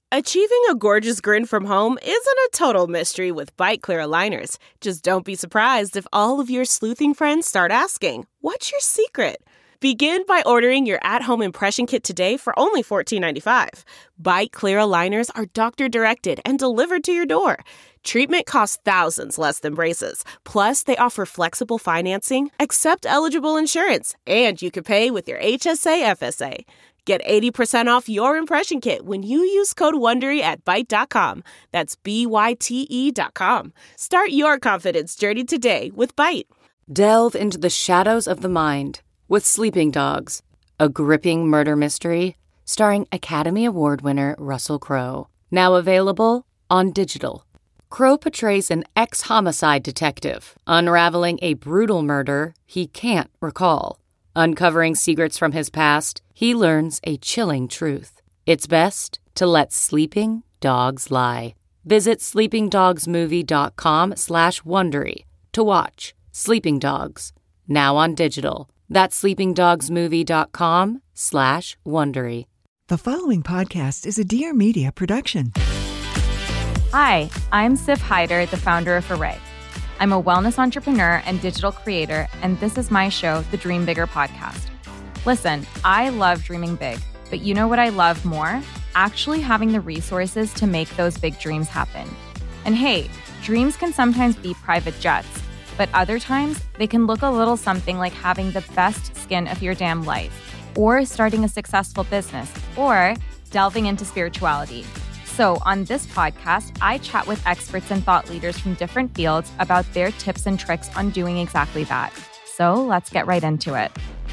Achieving a gorgeous grin from home isn't a total mystery with Byte Clear aligners. Just don't be surprised if all of your sleuthing friends start asking, "What's your secret?" Begin by ordering your at-home impression kit today for only $14.95. Byte Clear aligners are doctor-directed and delivered to your door. Treatment costs thousands less than braces. Plus, they offer flexible financing, accept eligible insurance, and you can pay with your HSA FSA. Get 80% off your impression kit when you use code WONDERY at Byte.com. That's BYTE.com. Start your confidence journey today with Byte. Delve into the shadows of the mind with Sleeping Dogs, a gripping murder mystery starring Academy Award winner Russell Crowe. Now available on digital. Crowe portrays an ex-homicide detective unraveling a brutal murder he can't recall. Uncovering secrets from his past, he learns a chilling truth. It's best to let sleeping dogs lie. Visit sleepingdogsmovie.com/Wondery to watch Sleeping Dogs, now on digital. That's sleepingdogsmovie.com/Wondery. The following podcast is a Dear Media production. Hi, I'm Sif Hyder, the founder of Array. I'm a wellness entrepreneur and digital creator, and this is my show, the Dream Bigger podcast. Listen, I love dreaming big, but you know what I love more? Actually having the resources to make those big dreams happen. And hey, dreams can sometimes be private jets, but other times they can look a little something like having the best skin of your damn life, or starting a successful business, or delving into spirituality. So on this podcast, I chat with experts and thought leaders from different fields about their tips and tricks on doing exactly that. So let's get right into it.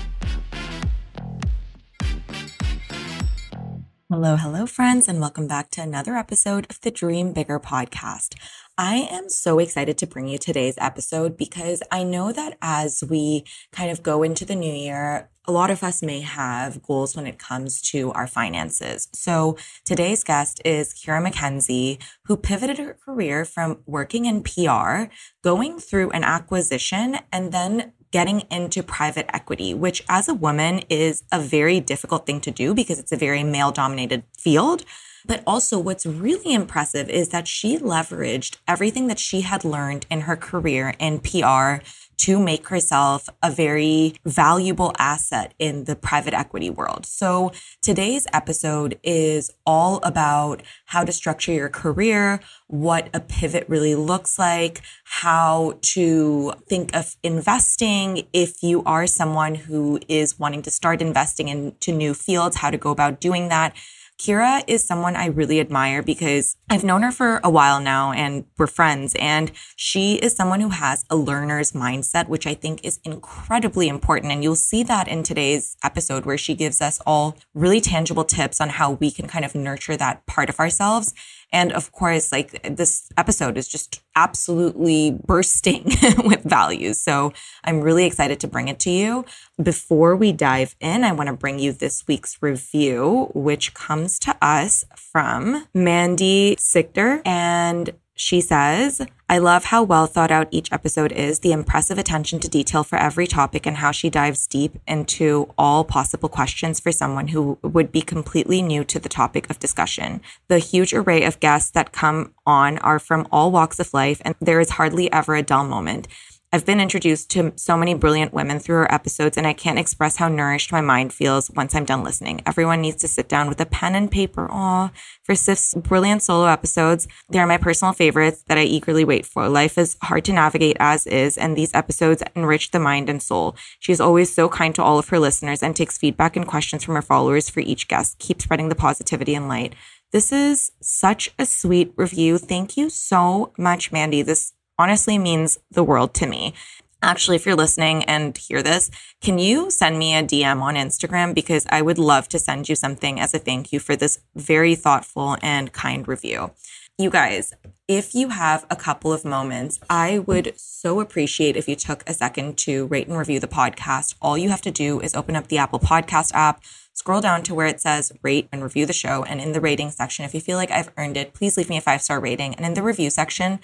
Hello, friends, and welcome back to another episode of the Dream Bigger podcast. I am so excited to bring you today's episode because I know that as we kind of go into the new year, a lot of us may have goals when it comes to our finances. So today's guest is Kira McKenzie, who pivoted her career from working in PR, going through an acquisition, and then getting into private equity, which as a woman is a very difficult thing to do because it's a very male-dominated field. But also what's really impressive is that she leveraged everything that she had learned in her career in PR to make herself a very valuable asset in the private equity world. So today's episode is all about how to structure your career, what a pivot really looks like, how to think of investing if you are someone who is wanting to start investing into new fields, how to go about doing that. Kira is someone I really admire because I've known her for a while now and we're friends, and she is someone who has a learner's mindset, which I think is incredibly important. And you'll see that in today's episode where she gives us all really tangible tips on how we can kind of nurture that part of ourselves. And of course, like this episode is just absolutely bursting with values. So I'm really excited to bring it to you. Before we dive in, I want to bring you this week's review, which comes to us from Mandy Sichter. And she says, "I love how well thought out each episode is, the impressive attention to detail for every topic, and how she dives deep into all possible questions for someone who would be completely new to the topic of discussion. The huge array of guests that come on are from all walks of life, and there is hardly ever a dull moment. I've been introduced to so many brilliant women through her episodes, and I can't express how nourished my mind feels once I'm done listening. Everyone needs to sit down with a pen and paper. For Sif's brilliant solo episodes. They are my personal favorites that I eagerly wait for. Life is hard to navigate as is, and these episodes enrich the mind and soul. She is always so kind to all of her listeners and takes feedback and questions from her followers for each guest. Keep spreading the positivity and light." This is such a sweet review. Thank you so much, Mandy. This honestly means the world to me. Actually, if you're listening and hear this, can you send me a DM on Instagram? Because I would love to send you something as a thank you for this very thoughtful and kind review. You guys, if you have a couple of moments, I would so appreciate if you took a second to rate and review the podcast. All you have to do is open up the Apple Podcast app, scroll down to where it says rate and review the show. And in the rating section, if you feel like I've earned it, please leave me a 5-star rating. And in the review section,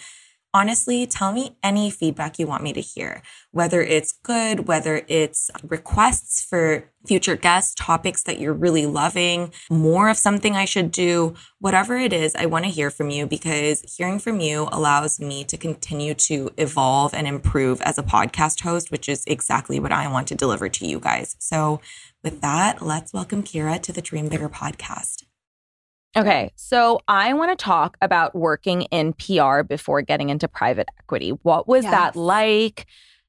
Honestly, tell me any feedback you want me to hear, whether it's good, whether it's requests for future guests, topics that you're really loving, more of something I should do, whatever it is, I want to hear from you because hearing from you allows me to continue to evolve and improve as a podcast host, which is exactly what I want to deliver to you guys. So with that, let's welcome Kira to the Dream Bigger podcast. Okay, so I want to talk about working in PR before getting into private equity. What was that like?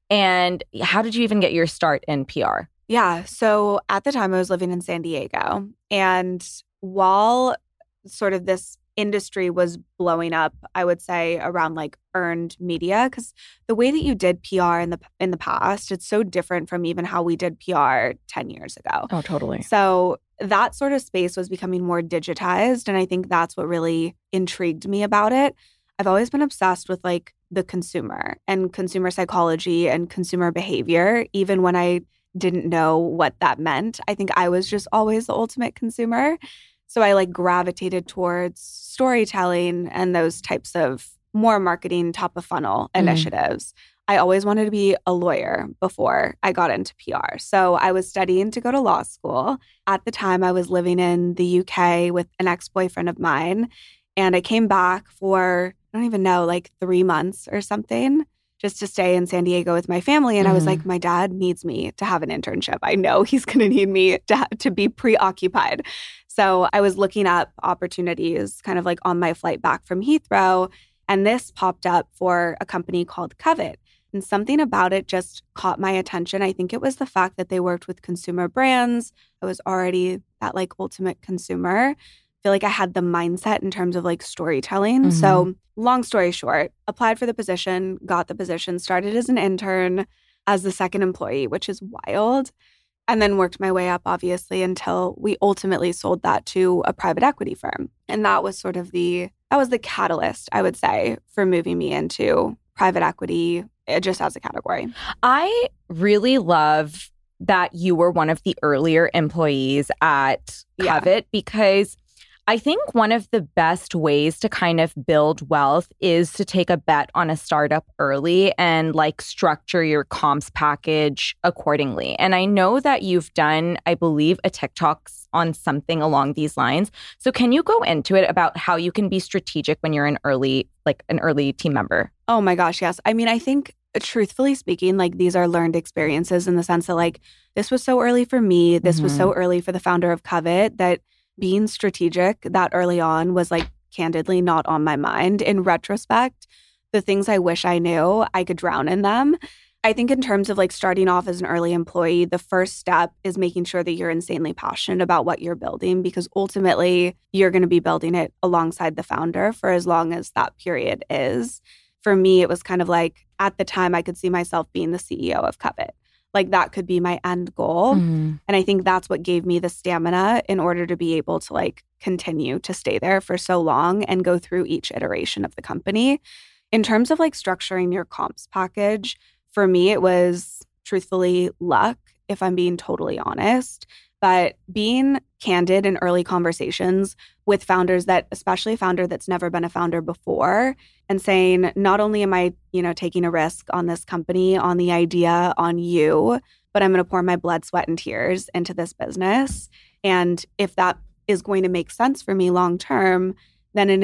And how did you even get your start in PR? Yeah, so at the time I was living in San Diego. And while sort of this industry was blowing up, I would say around like earned media, because the way that you did PR in the past, it's so different from even how we did PR 10 years ago. Oh, totally. So that sort of space was becoming more digitized. And I think that's what really intrigued me about it. I've always been obsessed with like the consumer and consumer psychology and consumer behavior, even when I didn't know what that meant. I think I was just always the ultimate consumer. So I like gravitated towards storytelling and those types of more marketing top of funnel initiatives. I always wanted to be a lawyer before I got into PR. So I was studying to go to law school. At the time, I was living in the UK with an ex-boyfriend of mine. And I came back for, I don't even know, like 3 months or something, just to stay in San Diego with my family. And I was like, my dad needs me to have an internship. I know he's going to need me to be preoccupied. So I was looking up opportunities kind of like on my flight back from Heathrow. And this popped up for a company called Covet. And something about it just caught my attention. I think it was the fact that they worked with consumer brands. I was already that like ultimate consumer. I feel like I had the mindset in terms of like storytelling. So long story short, applied for the position, got the position, started as an intern, as the second employee, which is wild. And then worked my way up, obviously, until we ultimately sold that to a private equity firm. And that was sort of the catalyst, I would say, for moving me into private equity just as a category. I really love that you were one of the earlier employees at Covet because I think one of the best ways to kind of build wealth is to take a bet on a startup early and like structure your comps package accordingly. And I know that you've done, I believe, a TikTok on something along these lines. So can you go into it about how you can be strategic when you're an early team member? Oh my gosh, yes. I mean, I think truthfully speaking, like these are learned experiences in the sense that like this was so early for me. This was so early for the founder of Covet that being strategic that early on was like candidly not on my mind. In retrospect, the things I wish I knew, I could drown in them. I think in terms of like starting off as an early employee, the first step is making sure that you're insanely passionate about what you're building because ultimately you're going to be building it alongside the founder for as long as that period is. For me, it was kind of like at the time I could see myself being the CEO of Covet. Like that could be my end goal. And I think that's what gave me the stamina in order to be able to like continue to stay there for so long and go through each iteration of the company. In terms of like structuring your comps package, for me, it was truthfully luck, if I'm being totally honest. But being candid in early conversations with founders that, especially a founder that's never been a founder before, and saying, not only am I, taking a risk on this company, on the idea, on you, but I'm going to pour my blood, sweat, and tears into this business. And if that is going to make sense for me long term, then in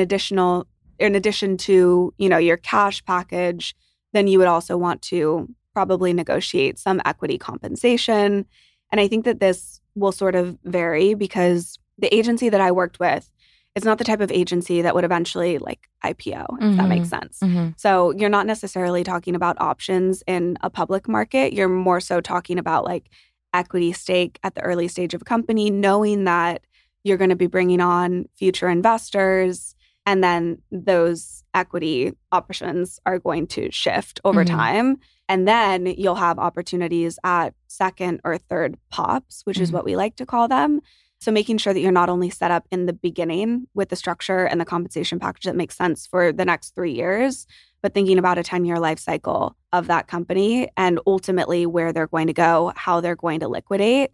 addition to, your cash package, then you would also want to probably negotiate some equity compensation. And I think that this will sort of vary because the agency that I worked with, it's not the type of agency that would eventually like IPO, if that makes sense. So you're not necessarily talking about options in a public market. You're more so talking about like equity stake at the early stage of a company, knowing that you're going to be bringing on future investors. And then those equity options are going to shift over time. And then you'll have opportunities at second or third pops, which is what we like to call them. So making sure that you're not only set up in the beginning with the structure and the compensation package that makes sense for the next 3 years, but thinking about a 10-year life cycle of that company and ultimately where they're going to go, how they're going to liquidate.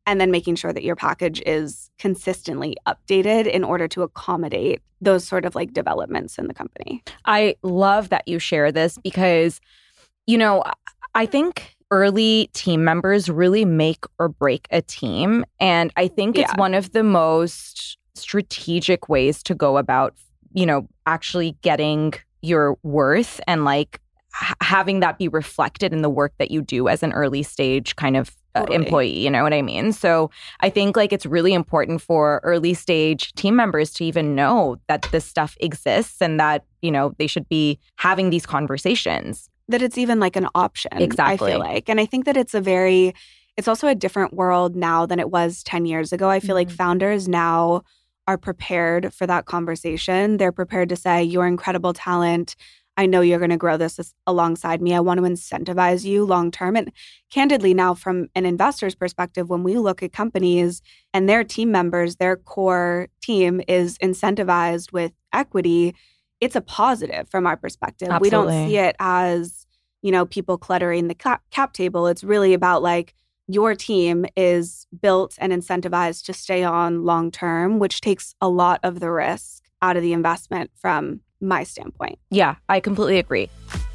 and then making sure that your package is consistently updated in order to accommodate those sort of like developments in the company. I love that you share this because, you know, I think early team members really make or break a team. And I think it's one of the most strategic ways to go about, you know, actually getting your worth and like having that be reflected in the work that you do as an early stage kind of employee, you know what I mean? So I think like it's really important for early stage team members to even know that this stuff exists and that, you know, they should be having these conversations. That it's even like an option. Exactly. I feel like. And I think that it's also a different world now than it was 10 years ago. I feel like founders now are prepared for that conversation. They're prepared to say, you're incredible talent. I know you're going to grow this alongside me. I want to incentivize you long term. And candidly, now from an investor's perspective, when we look at companies and their team members, their core team is incentivized with equity, it's a positive from our perspective. Absolutely. We don't see it as, you know, people cluttering the cap table. It's really about like your team is built and incentivized to stay on long term, which takes a lot of the risk out of the investment from my standpoint. Yeah, I completely agree.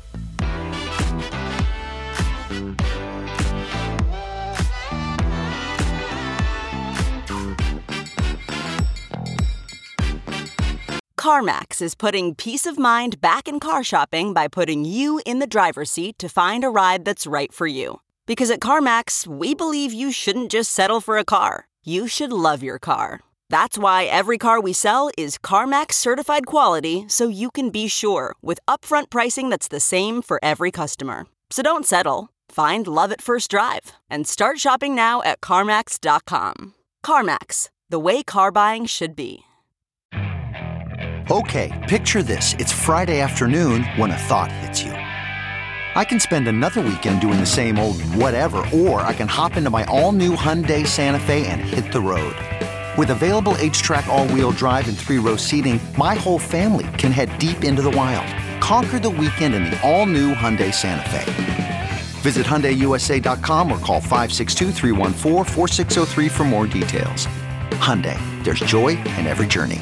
CarMax is putting peace of mind back in car shopping by putting you in the driver's seat to find a ride that's right for you. Because at CarMax, we believe you shouldn't just settle for a car. You should love your car. That's why every car we sell is CarMax certified quality, so you can be sure with upfront pricing that's the same for every customer. So don't settle. Find love at first drive and start shopping now at CarMax.com. CarMax, the way car buying should be. Okay, picture this. It's Friday afternoon when a thought hits you. I can spend another weekend doing the same old whatever, or I can hop into my all-new Hyundai Santa Fe and hit the road. With available H-Track all-wheel drive and 3-row seating, my whole family can head deep into the wild. Conquer the weekend in the all-new Hyundai Santa Fe. Visit HyundaiUSA.com or call 562-314-4603 for more details. Hyundai, there's joy in every journey.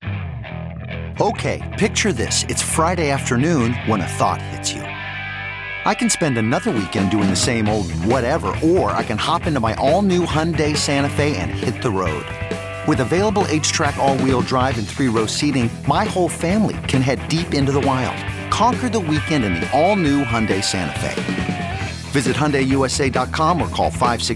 Okay, picture this. It's Friday afternoon when a thought hits you. I can spend another weekend doing the same old whatever, or I can hop into my all-new Hyundai Santa Fe and hit the road. With available H-Track all-wheel drive and 3-row seating, my whole family can head deep into the wild. Conquer the weekend in the all-new Hyundai Santa Fe. Visit HyundaiUSA.com or call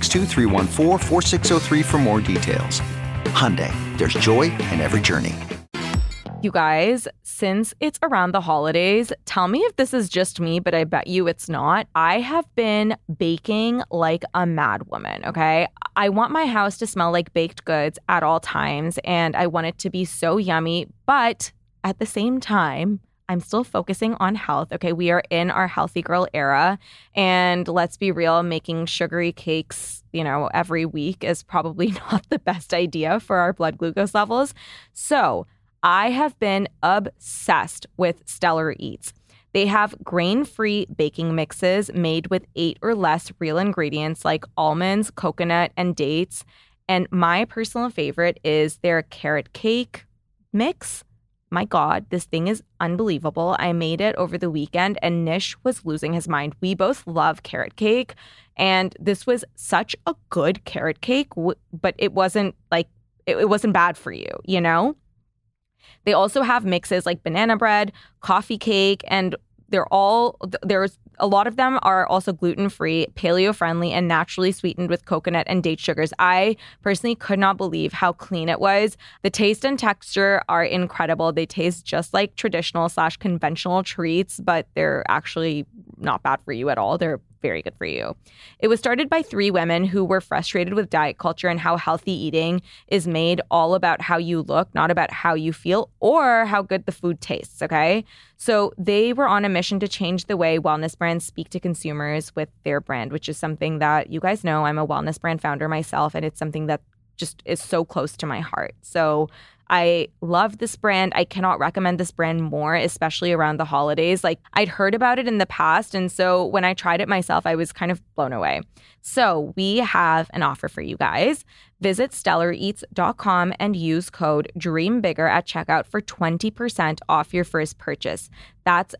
562-314-4603 for more details. Hyundai, there's joy in every journey. You guys, since it's around the holidays, tell me if this is just me, but I bet you it's not. I have been baking like a mad woman, okay? I want my house to smell like baked goods at all times, and I want it to be so yummy, but at the same time, I'm still focusing on health, okay? We are in our healthy girl era, and let's be real, making sugary cakes, you know, every week is probably not the best idea for our blood glucose levels. So I have been obsessed with Stellar Eats. They have grain-free baking mixes made with 8 or less real ingredients like almonds, coconut, and dates. And my personal favorite is their carrot cake mix. My God, this thing is unbelievable. I made it over the weekend and Nish was losing his mind. We both love carrot cake. And this was such a good carrot cake, but it wasn't like, it wasn't bad for you, you know? They also have mixes like banana bread, coffee cake, and there's a lot of them are also gluten-free, paleo-friendly, and naturally sweetened with coconut and date sugars. I personally could not believe how clean it was. The taste and texture are incredible. They taste just like traditional/conventional treats, but they're actually not bad for you at all. They're very good for you. It was started by 3 women who were frustrated with diet culture and how healthy eating is made all about how you look, not about how you feel or how good the food tastes, okay? So they were on a mission to change the way wellness brands speak to consumers with their brand, which is something that you guys know. I'm a wellness brand founder myself, and it's something that just is so close to my heart. So I love this brand. I cannot recommend this brand more, especially around the holidays. Like, I'd heard about it in the past, and so when I tried it myself, I was kind of blown away. So we have an offer for you guys. Visit StellarEats.com and use code DREAMBIGGER at checkout for 20% off your first purchase. That's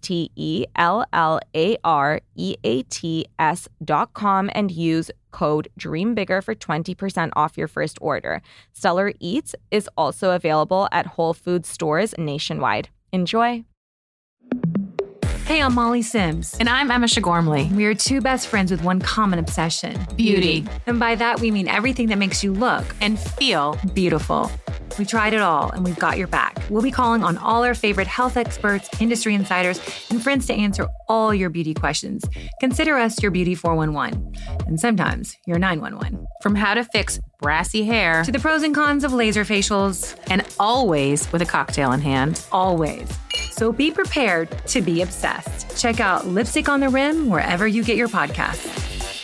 StellarEats.com and use code DREAMBIGGER for 20% off your first order. Stellar Eats is also available at Whole Foods stores nationwide. Enjoy. Hey, I'm Molly Sims. And I'm Emma Shagormley. We are two best friends with one common obsession. Beauty. And by that, we mean everything that makes you look And feel beautiful. We tried it all, and we've got your back. We'll be calling on all our favorite health experts, industry insiders, and friends to answer all your beauty questions. Consider us your beauty 411, and sometimes your 911. from how to fix brassy hair To the pros and cons of laser facials. and always with a cocktail in hand. Always. So be prepared to be obsessed. Check out Lipstick on the Rim wherever you get your podcasts.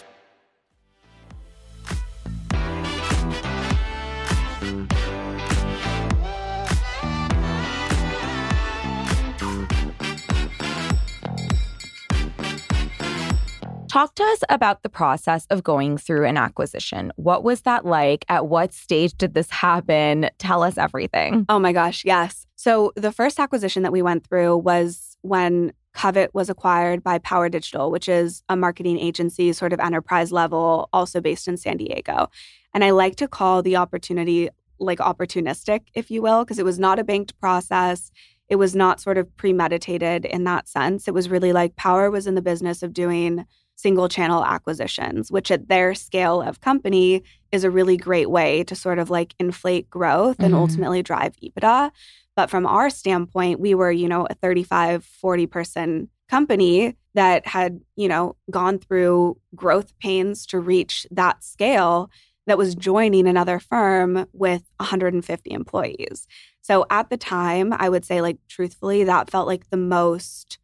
Talk to us about the process of going through an acquisition. What was that like? At what stage did this happen? Tell us everything. Oh my gosh, yes. So the first acquisition that we went through was when Covet was acquired by Power Digital, which is a marketing agency, sort of enterprise level, also based in San Diego. And I like to call the opportunity like opportunistic, if you will, because it was not a banked process. It was not sort of premeditated in that sense. It was really like Power was in the business of doing single channel acquisitions, which at their scale of company is a really great way to sort of like inflate growth and ultimately drive EBITDA. But from our standpoint, we were, a 35, 40 person company that had, gone through growth pains to reach that scale that was joining another firm with 150 employees. So at the time, I would say, like, truthfully, that felt like the most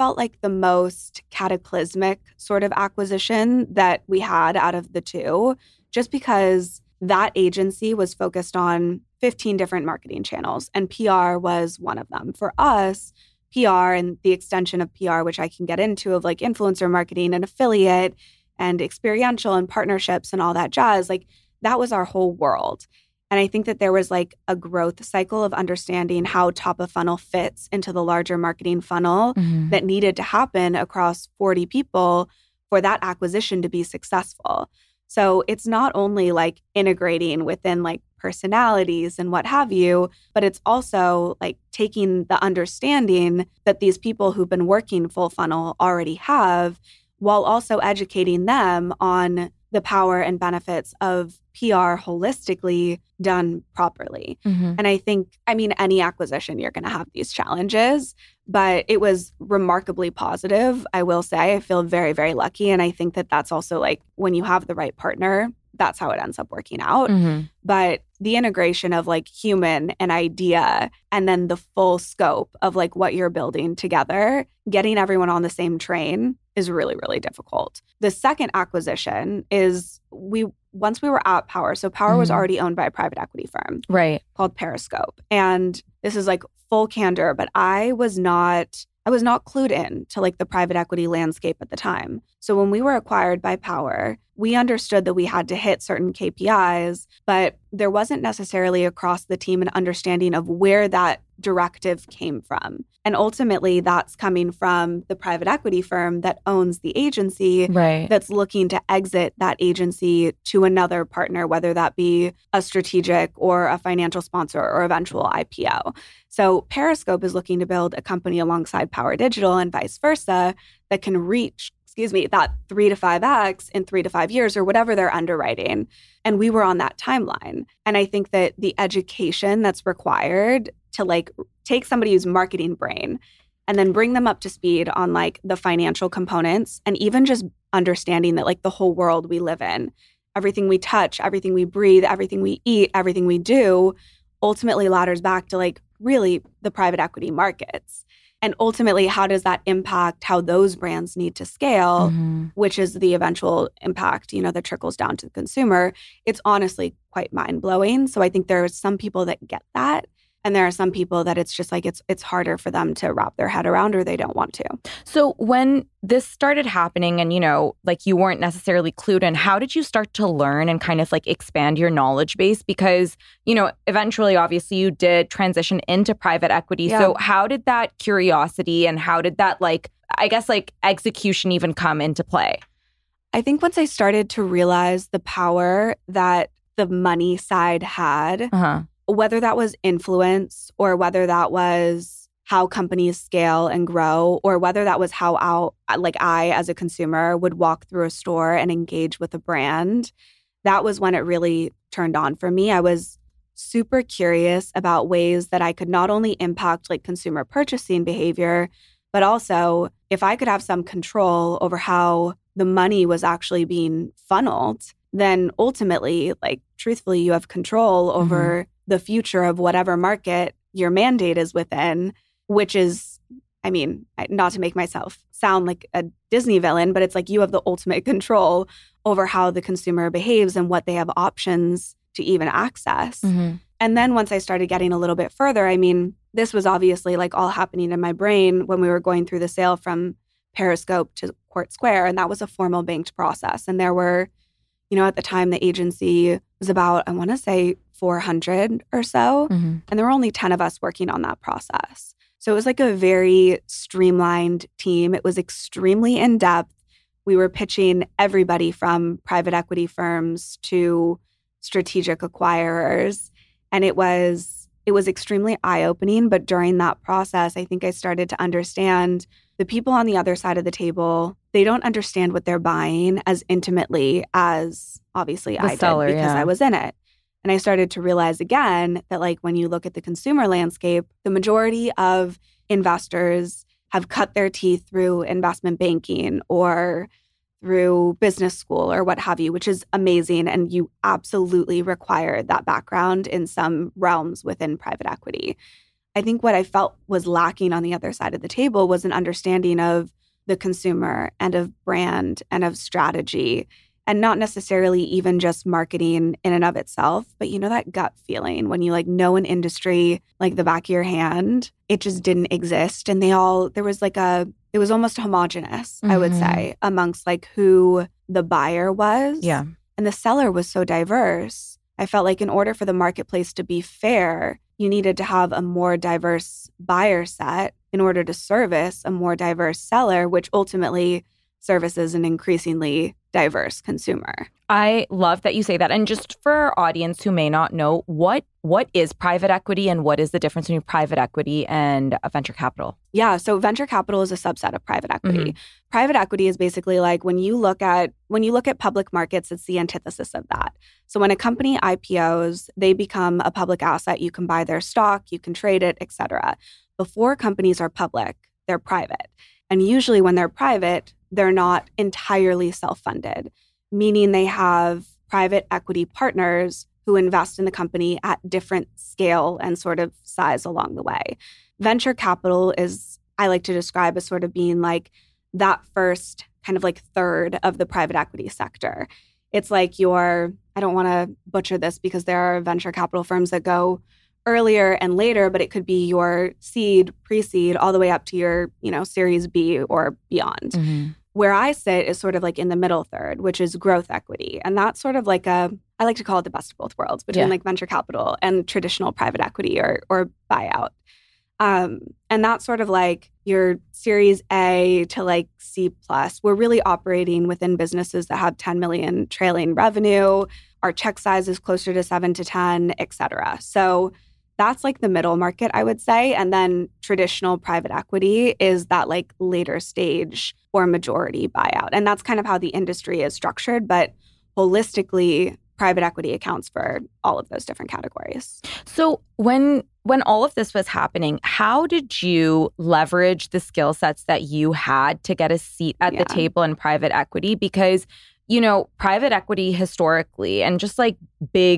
cataclysmic sort of acquisition that we had out of the two, just because that agency was focused on 15 different marketing channels, and PR was one of them. For us, PR and the extension of PR, which I can get into, of like influencer marketing and affiliate and experiential and partnerships and all that jazz, like that was our whole world. And I think that there was like a growth cycle of understanding how top of funnel fits into the larger marketing funnel that needed to happen across 40 people for that acquisition to be successful. So it's not only like integrating within like personalities and what have you, but it's also like taking the understanding that these people who've been working full funnel already have, while also educating them on the power and benefits of PR holistically done properly. And I think, any acquisition, you're going to have these challenges, but it was remarkably positive. I will say, I feel very, very lucky. And I think that that's also like when you have the right partner, that's how it ends up working out. But the integration of like human and idea, and then the full scope of like what you're building together, getting everyone on the same train is really, really difficult. The second acquisition is once we were at Power. So Power was already owned by a private equity firm, Right. called Periscope. And this is like full candor, but I was not clued in to like the private equity landscape at the time. So when we were acquired by Power, we understood that we had to hit certain KPIs, but there wasn't necessarily across the team an understanding of where that directive came from. And ultimately, that's coming from the private equity firm that owns the agency, Right. that's looking to exit that agency to another partner, whether that be a strategic or a financial sponsor or eventual IPO. So Periscope is looking to build a company alongside Power Digital and vice versa that can reach, that 3 to 5x in 3 to 5 years or whatever they're underwriting. And we were on that timeline. And I think that the education that's required to like take somebody who's marketing brain and then bring them up to speed on like the financial components, and even just understanding that like the whole world we live in, everything we touch, everything we breathe, everything we eat, everything we do ultimately ladders back to like really the private equity markets. And ultimately, how does that impact how those brands need to scale, which is the eventual impact, that trickles down to the consumer? It's honestly quite mind-blowing. So I think there are some people that get that. And there are some people that it's just like it's harder for them to wrap their head around, or they don't want to. So when this started happening and, like you weren't necessarily clued in, how did you start to learn and kind of like expand your knowledge base? Because, eventually, obviously, you did transition into private equity. Yeah. So how did that curiosity and how did that execution even come into play? I think once I started to realize the power that the money side had, whether that was influence or whether that was how companies scale and grow, or whether that was how I as a consumer would walk through a store and engage with a brand, that was when it really turned on for me. I was super curious about ways that I could not only impact like consumer purchasing behavior, but also if I could have some control over how the money was actually being funneled, then ultimately, like truthfully, you have control over the future of whatever market your mandate is within, which is, not to make myself sound like a Disney villain, but it's like you have the ultimate control over how the consumer behaves and what they have options to even access. And then once I started getting a little bit further, this was obviously like all happening in my brain when we were going through the sale from Periscope to Court Square, and that was a formal banked process. And there were, at the time, the agency was about, I want to say 400 or so. And there were only 10 of us working on that process. So it was like a very streamlined team. It was extremely in-depth. We were pitching everybody from private equity firms to strategic acquirers. And it was extremely eye-opening. But during that process, I think I started to understand the people on the other side of the table, they don't understand what they're buying as intimately as obviously I did because I was in it. And I started to realize again that like when you look at the consumer landscape, the majority of investors have cut their teeth through investment banking or through business school or what have you, which is amazing. And you absolutely require that background in some realms within private equity. I think what I felt was lacking on the other side of the table was an understanding of the consumer and of brand and of strategy, and not necessarily even just marketing in and of itself, but that gut feeling when you know an industry like the back of your hand. It just didn't exist. And it was almost homogenous, I would say, amongst who the buyer was. Yeah. And the seller was so diverse. I felt like in order for the marketplace to be fair, you needed to have a more diverse buyer set in order to service a more diverse seller, which ultimately services an increasingly diverse consumer. I love that you say that. And just for our audience who may not know, what is private equity and what is the difference between private equity and venture capital? Yeah, so venture capital is a subset of private equity. Private equity is basically like when you look at public markets, it's the antithesis of that. So when a company IPOs, they become a public asset. You can buy their stock, you can trade it, et cetera. Before companies are public, they're private. And usually when they're private, they're not entirely self-funded, meaning they have private equity partners who invest in the company at different scale and sort of size along the way. Venture capital is, I like to describe as sort of being like that first kind of like third of the private equity sector. It's like I don't want to butcher this because there are venture capital firms that go earlier and later, but it could be your seed, pre-seed, all the way up to your, Series B or beyond. Where I sit is sort of like in the middle third, which is growth equity. And that's sort of like I like to call it the best of both worlds between like venture capital and traditional private equity or buyout. And that's sort of like your Series A to like C+. We're really operating within businesses that have 10 million trailing revenue. Our check size is closer to 7 to 10, et cetera. So that's like the middle market, I would say. And then traditional private equity is that like later stage or majority buyout. And that's kind of how the industry is structured. But holistically, private equity accounts for all of those different categories. So when all of this was happening, how did you leverage the skill sets that you had to get a seat at the table in private equity? Because, private equity historically and just like big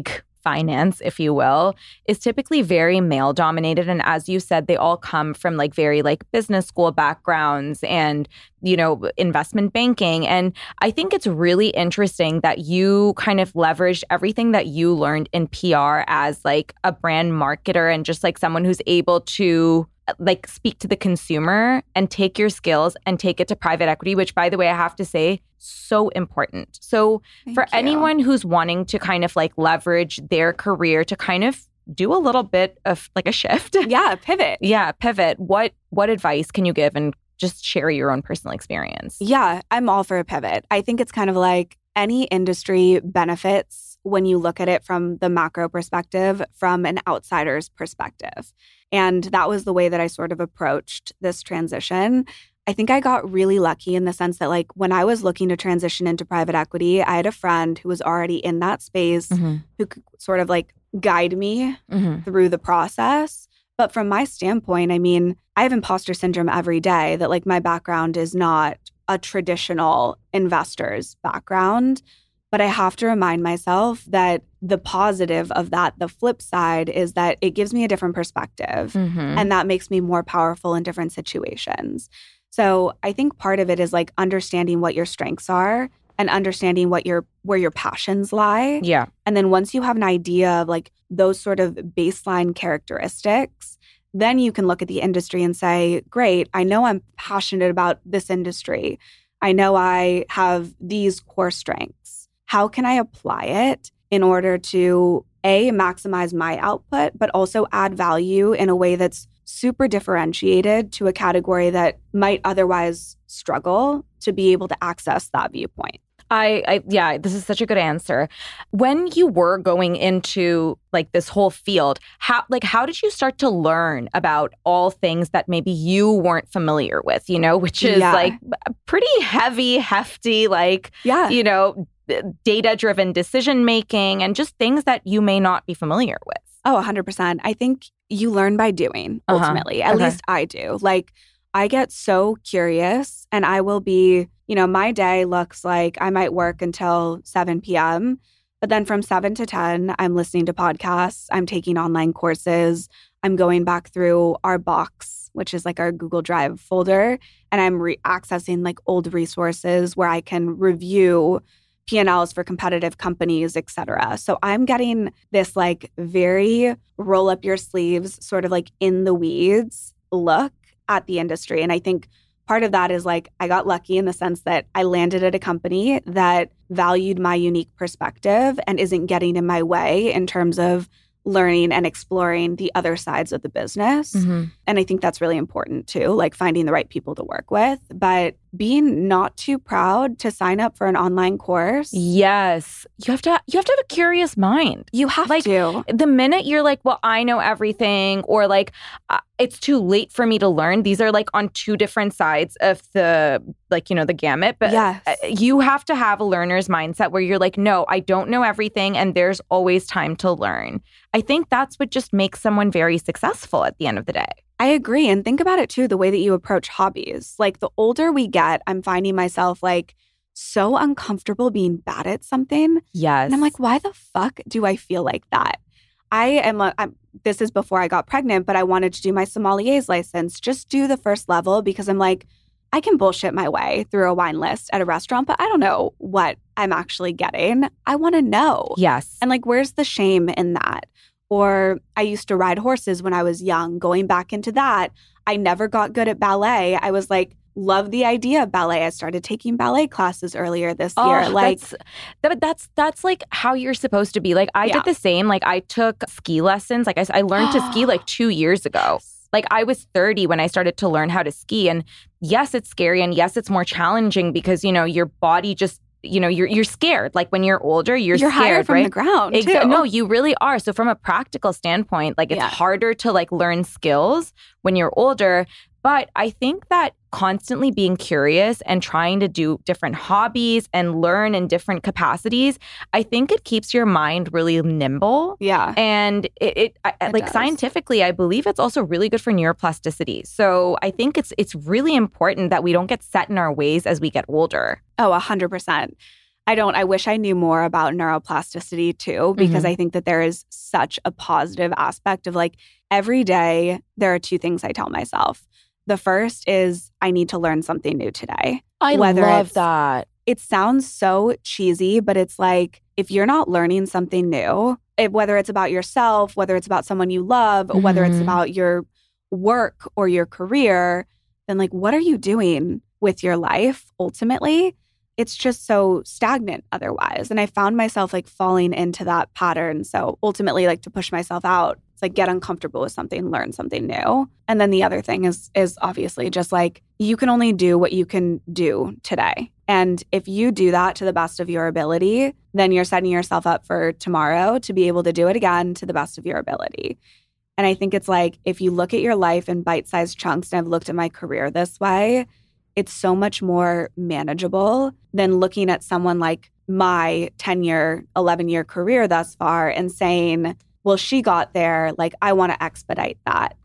finance, if you will, is typically very male dominated. And as you said, they all come from like very like business school backgrounds and, you know, investment banking. And I think it's really interesting that you kind of leveraged everything that you learned in PR as like a brand marketer and just like someone who's able to like speak to the consumer and take your skills and take it to private equity, which, by the way, I have to say, so important. So for anyone who's wanting to kind of like leverage their career to kind of do a little bit of like a shift. Yeah, pivot. Yeah, pivot. What advice can you give and just share your own personal experience? Yeah, I'm all for a pivot. I think it's kind of like any industry benefits when you look at it from the macro perspective, from an outsider's perspective. And that was the way that I sort of approached this transition. I think I got really lucky in the sense that like when I was looking to transition into private equity, I had a friend who was already in that space who could sort of like guide me through the process. But from my standpoint, I mean, I have imposter syndrome every day that like my background is not a traditional investor's background. But I have to remind myself that the positive of that, the flip side, is that it gives me a different perspective. And that makes me more powerful in different situations. So I think part of it is like understanding what your strengths are and understanding where your passions lie. Yeah. And then once you have an idea of like those sort of baseline characteristics, then you can look at the industry and say, great, I know I'm passionate about this industry. I know I have these core strengths. How can I apply it in order to A, maximize my output, but also add value in a way that's super differentiated to a category that might otherwise struggle to be able to access that viewpoint? Yeah, this is such a good answer. When you were going into like this whole field, how did you start to learn about all things that maybe you weren't familiar with, you know, which is like pretty heavy, hefty, like, you know, data-driven decision-making and just things that you may not be familiar with? Oh, 100%. I think you learn by doing, ultimately. At least I do. Like, I get so curious and I will be, you know, my day looks like I might work until 7 p.m., but then from 7 to 10, I'm listening to podcasts, I'm taking online courses, I'm going back through our box, which is like our Google Drive folder, and I'm accessing like old resources where I can review P&Ls for competitive companies, et cetera. So I'm getting this like very roll up your sleeves, sort of like in the weeds look at the industry. And I think part of that is like I got lucky in the sense that I landed at a company that valued my unique perspective and isn't getting in my way in terms of learning and exploring the other sides of the business. And I think that's really important too, like finding the right people to work with, but being not too proud to sign up for an online course. Yes. You have to have a curious mind. You have like, to. The minute you're like, well, I know everything, or like, it's too late for me to learn. These are like on two different sides of the, like, you know, the gamut. But you have to have a learner's mindset where you're like, no, I don't know everything. And there's always time to learn. I think that's what just makes someone very successful at the end of the day. I agree. And think about it too, the way that you approach hobbies. Like the older we get, I'm finding myself like so uncomfortable being bad at something. Yes. And I'm like, why the fuck do I feel like that? This is before I got pregnant, but I wanted to do my sommelier's license, just do the first level because I'm like, I can bullshit my way through a wine list at a restaurant, but I don't know what I'm actually getting. I want to know. Yes. And like, where's the shame in that? Or I used to ride horses when I was young. Going back into that, I never got good at ballet. I was like, love the idea of ballet. I started taking ballet classes earlier this year. Like that's like how you're supposed to be. Like I did the same. Like I took ski lessons. Like I learned to ski like 2 years ago. Like I was 30 when I started to learn how to ski. And yes, it's scary. And yes, it's more challenging because, you know, your body just, you know, you're scared. Like when you're older, you're scared, higher from right? the ground, too. No, you really are. So from a practical standpoint, like it's harder to like learn skills when you're older. But I think that constantly being curious and trying to do different hobbies and learn in different capacities, I think it keeps your mind really nimble. Yeah. And it like does. Scientifically, I believe it's also really good for neuroplasticity. So I think it's really important that we don't get set in our ways as we get older. Oh, 100%. I wish I knew more about neuroplasticity too, because I think that there is such a positive aspect of like every day, there are two things I tell myself. The first is I need to learn something new today. I love that. It sounds so cheesy, but it's like if you're not learning something new, whether it's about yourself, whether it's about someone you love, whether it's about your work or your career, then like what are you doing with your life ultimately? It's just so stagnant otherwise. And I found myself like falling into that pattern. So ultimately, like to push myself out, it's like get uncomfortable with something, learn something new. And then the other thing is obviously just like you can only do what you can do today. And if you do that to the best of your ability, then you're setting yourself up for tomorrow to be able to do it again to the best of your ability. And I think it's like if you look at your life in bite-sized chunks, and I've looked at my career this way, it's so much more manageable than looking at someone like my 10-year, 11-year career thus far and saying, well, she got there, like I want to expedite that.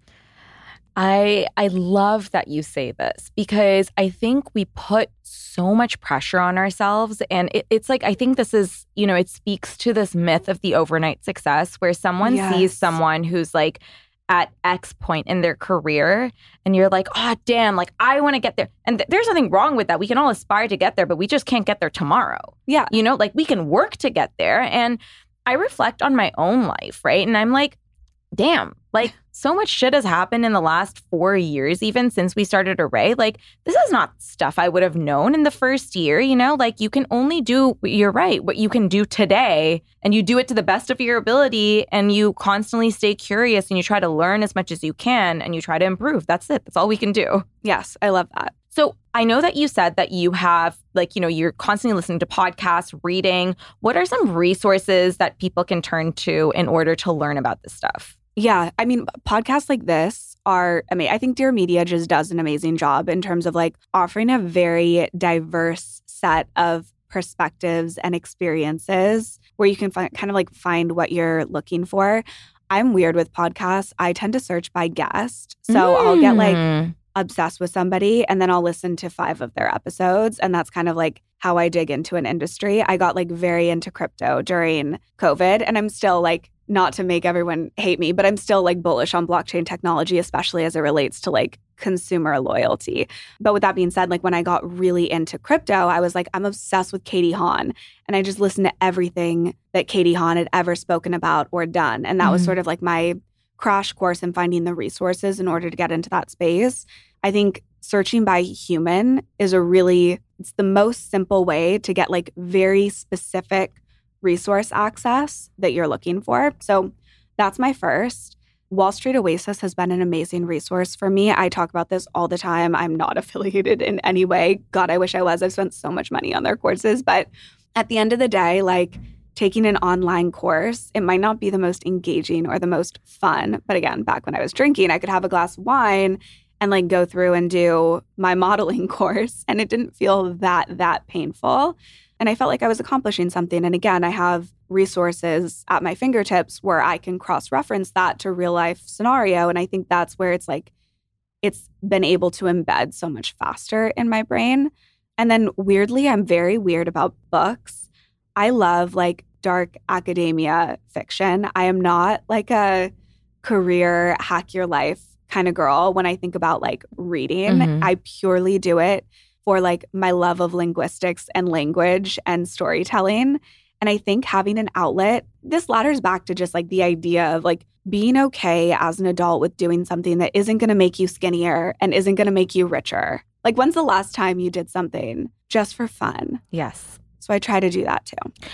I love that you say this because I think we put so much pressure on ourselves. And it's like, I think this is, it speaks to this myth of the overnight success where someone sees someone who's like at X point in their career and you're like, oh, damn, like I want to get there. And there's nothing wrong with that. We can all aspire to get there, but we just can't get there tomorrow. Yeah. Like we can work to get there. And I reflect on my own life, right? And I'm like, damn, like so much shit has happened in the last 4 years, even since we started Array. Like this is not stuff I would have known in the first year, like you can only do, you're right, what you can do today, and you do it to the best of your ability, and you constantly stay curious and you try to learn as much as you can and you try to improve. That's it. That's all we can do. Yes, I love that. So I know that you said that you have you're constantly listening to podcasts, reading. What are some resources that people can turn to in order to learn about this stuff? Yeah, I mean, podcasts like this are, I think Dear Media just does an amazing job in terms of like offering a very diverse set of perspectives and experiences where you can find what you're looking for. I'm weird with podcasts. I tend to search by guest. So I'll get like obsessed with somebody and then I'll listen to 5 of their episodes. And that's kind of like how I dig into an industry. I got like very into crypto during COVID and I'm still like, not to make everyone hate me, but I'm still like bullish on blockchain technology, especially as it relates to like consumer loyalty. But with that being said, like when I got really into crypto, I was like, I'm obsessed with Katie Haun. And I just listened to everything that Katie Haun had ever spoken about or done. And that was sort of like my crash course in finding the resources in order to get into that space. I think searching by human is it's the most simple way to get like very specific resource access that you're looking for. So that's my first. Wall Street Oasis has been an amazing resource for me. I talk about this all the time. I'm not affiliated in any way. God, I wish I was. I've spent so much money on their courses. But at the end of the day, like taking an online course, it might not be the most engaging or the most fun. But again, back when I was drinking, I could have a glass of wine and like go through and do my modeling course. And it didn't feel that painful. And I felt like I was accomplishing something. And again, I have resources at my fingertips where I can cross-reference that to real life scenario. And I think that's where it's like, it's been able to embed so much faster in my brain. And then weirdly, I'm very weird about books. I love like dark academia fiction. I am not like a career hack your life kind of girl when I think about like reading. I purely do it for like my love of linguistics and language and storytelling. And I think having an outlet, this ladders back to just like the idea of like being okay as an adult with doing something that isn't going to make you skinnier and isn't going to make you richer. Like when's the last time you did something just for fun? Yes. So I try to do that too.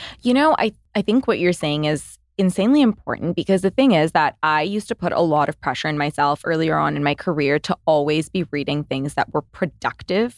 I think what you're saying is insanely important because the thing is that I used to put a lot of pressure on myself earlier on in my career to always be reading things that were productive,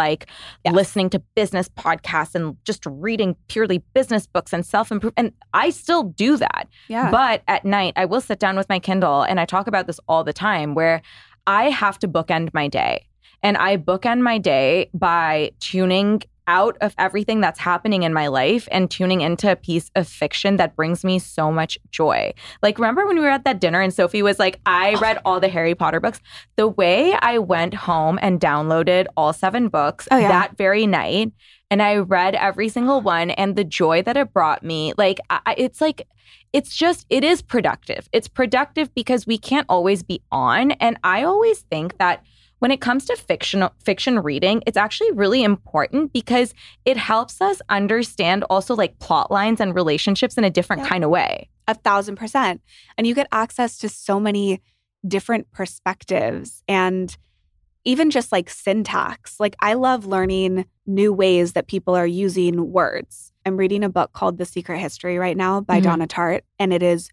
listening to business podcasts and just reading purely business books and self-improvement. And I still do that. Yeah. But at night, I will sit down with my Kindle and I talk about this all the time where I have to bookend my day. And I bookend my day by tuning out of everything that's happening in my life and tuning into a piece of fiction that brings me so much joy. Like, remember when we were at that dinner and Sophie was like, I read all the Harry Potter books? The way I went home and downloaded all 7 books that very night, and I read every single one, and the joy that it brought me, like, it is productive. It's productive because we can't always be on. And I always think that when it comes to fiction reading, it's actually really important because it helps us understand also like plot lines and relationships in a different kind of way. 1,000%. And you get access to so many different perspectives and even just like syntax. Like, I love learning new ways that people are using words. I'm reading a book called The Secret History right now by Donna Tartt, and it is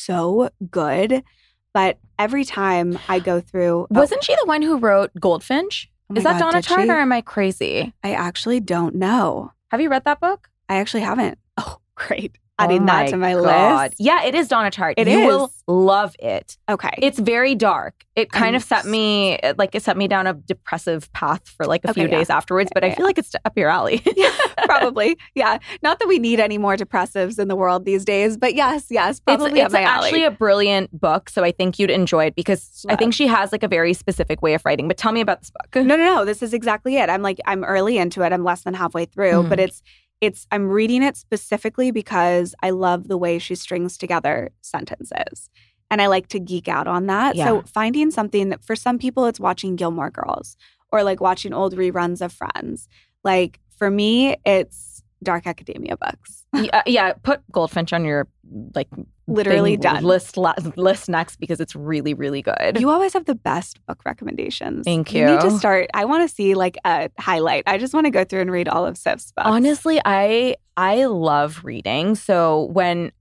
so good. But every time I go through... Wasn't she the one who wrote Goldfinch? Is that Donna Tartt or am I crazy? I actually don't know. Have you read that book? I actually haven't. Oh, great. Adding that to my list. Yeah, it is Donna Tartt. You will love it. Okay. It's very dark. It kind of set me down a depressive path for like a few days afterwards, but I feel like it's up your alley. Yeah, probably. Yeah. Not that we need any more depressives in the world these days, but yes, probably it's up my alley. Actually a brilliant book, so I think you'd enjoy it because I think she has like a very specific way of writing. But tell me about this book. No. This is exactly it. I'm early into it. I'm less than halfway through, but I'm reading it specifically because I love the way she strings together sentences. And I like to geek out on that. Yeah. So finding something that for some people, it's watching Gilmore Girls or like watching old reruns of Friends. Like for me, it's dark academia books. Yeah. Put Goldfinch on your like literally done list next because it's really, really good. You always have the best book recommendations. Thank you. You need to start. I want to see like a highlight. I just want to go through and read all of Sif's books. Honestly, I love reading. So when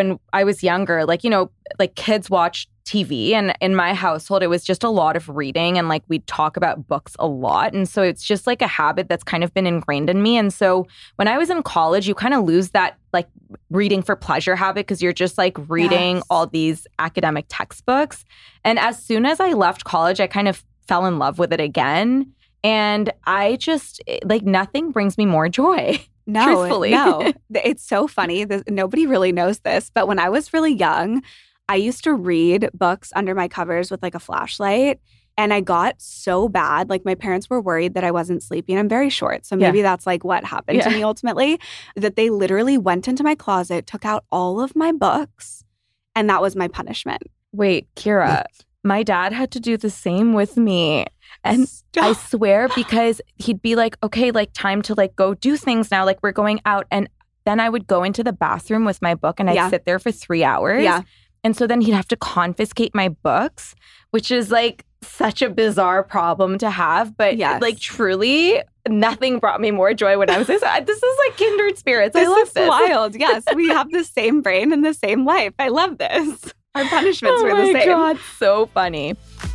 I was younger, like, you know, like kids watch TV, and in my household, it was just a lot of reading, and like we'd talk about books a lot. And so it's just like a habit that's kind of been ingrained in me. And so when I was in college, you kind of lose that like reading for pleasure habit because you're just like reading all these academic textbooks. And as soon as I left college, I kind of fell in love with it again. And I just like nothing brings me more joy. No, truthfully. No. It's so funny. Nobody really knows this, but when I was really young, I used to read books under my covers with like a flashlight, and I got so bad. Like my parents were worried that I wasn't sleeping. I'm very short, so maybe that's like what happened to me ultimately, that they literally went into my closet, took out all of my books, and that was my punishment. Wait, Kira, my dad had to do the same with me. And I swear, because he'd be like, okay, like time to like go do things now. Like we're going out. And then I would go into the bathroom with my book and I'd sit there for 3 hours. Yeah. And so then he'd have to confiscate my books, which is like such a bizarre problem to have. But like truly, nothing brought me more joy when I was this. This is like kindred spirits. I love this. Wild. Yes. We have the same brain and the same life. I love this. Our punishments were the same. Oh my God. So funny.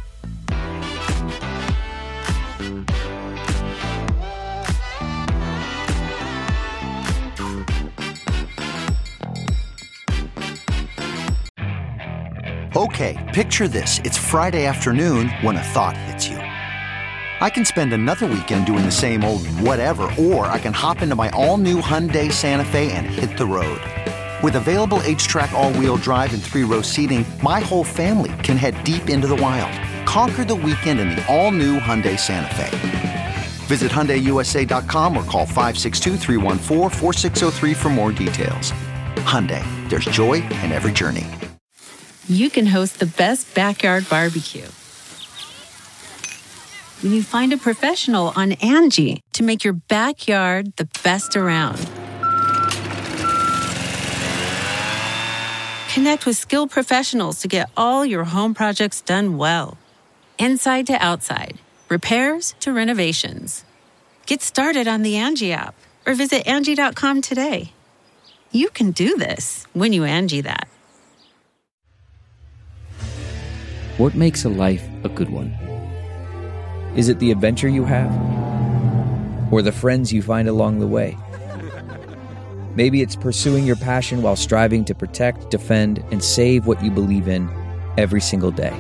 Okay, picture this. It's Friday afternoon when a thought hits you. I can spend another weekend doing the same old whatever, or I can hop into my all-new Hyundai Santa Fe and hit the road. With available H-Track all-wheel drive and 3-row seating, my whole family can head deep into the wild. Conquer the weekend in the all-new Hyundai Santa Fe. Visit HyundaiUSA.com or call 562-314-4603 for more details. Hyundai, there's joy in every journey. You can host the best backyard barbecue when you find a professional on Angie to make your backyard the best around. Connect with skilled professionals to get all your home projects done well. Inside to outside, repairs to renovations. Get started on the Angie app or visit Angie.com today. You can do this when you Angie that. What makes a life a good one? Is it the adventure you have? Or the friends you find along the way? Maybe it's pursuing your passion while striving to protect, defend, and save what you believe in every single day.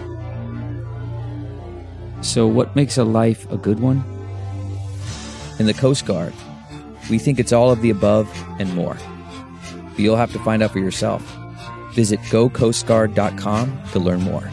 So what makes a life a good one? In the Coast Guard, We think it's all of the above and more. But you'll have to find out for yourself. Visit gocoastguard.com to learn more.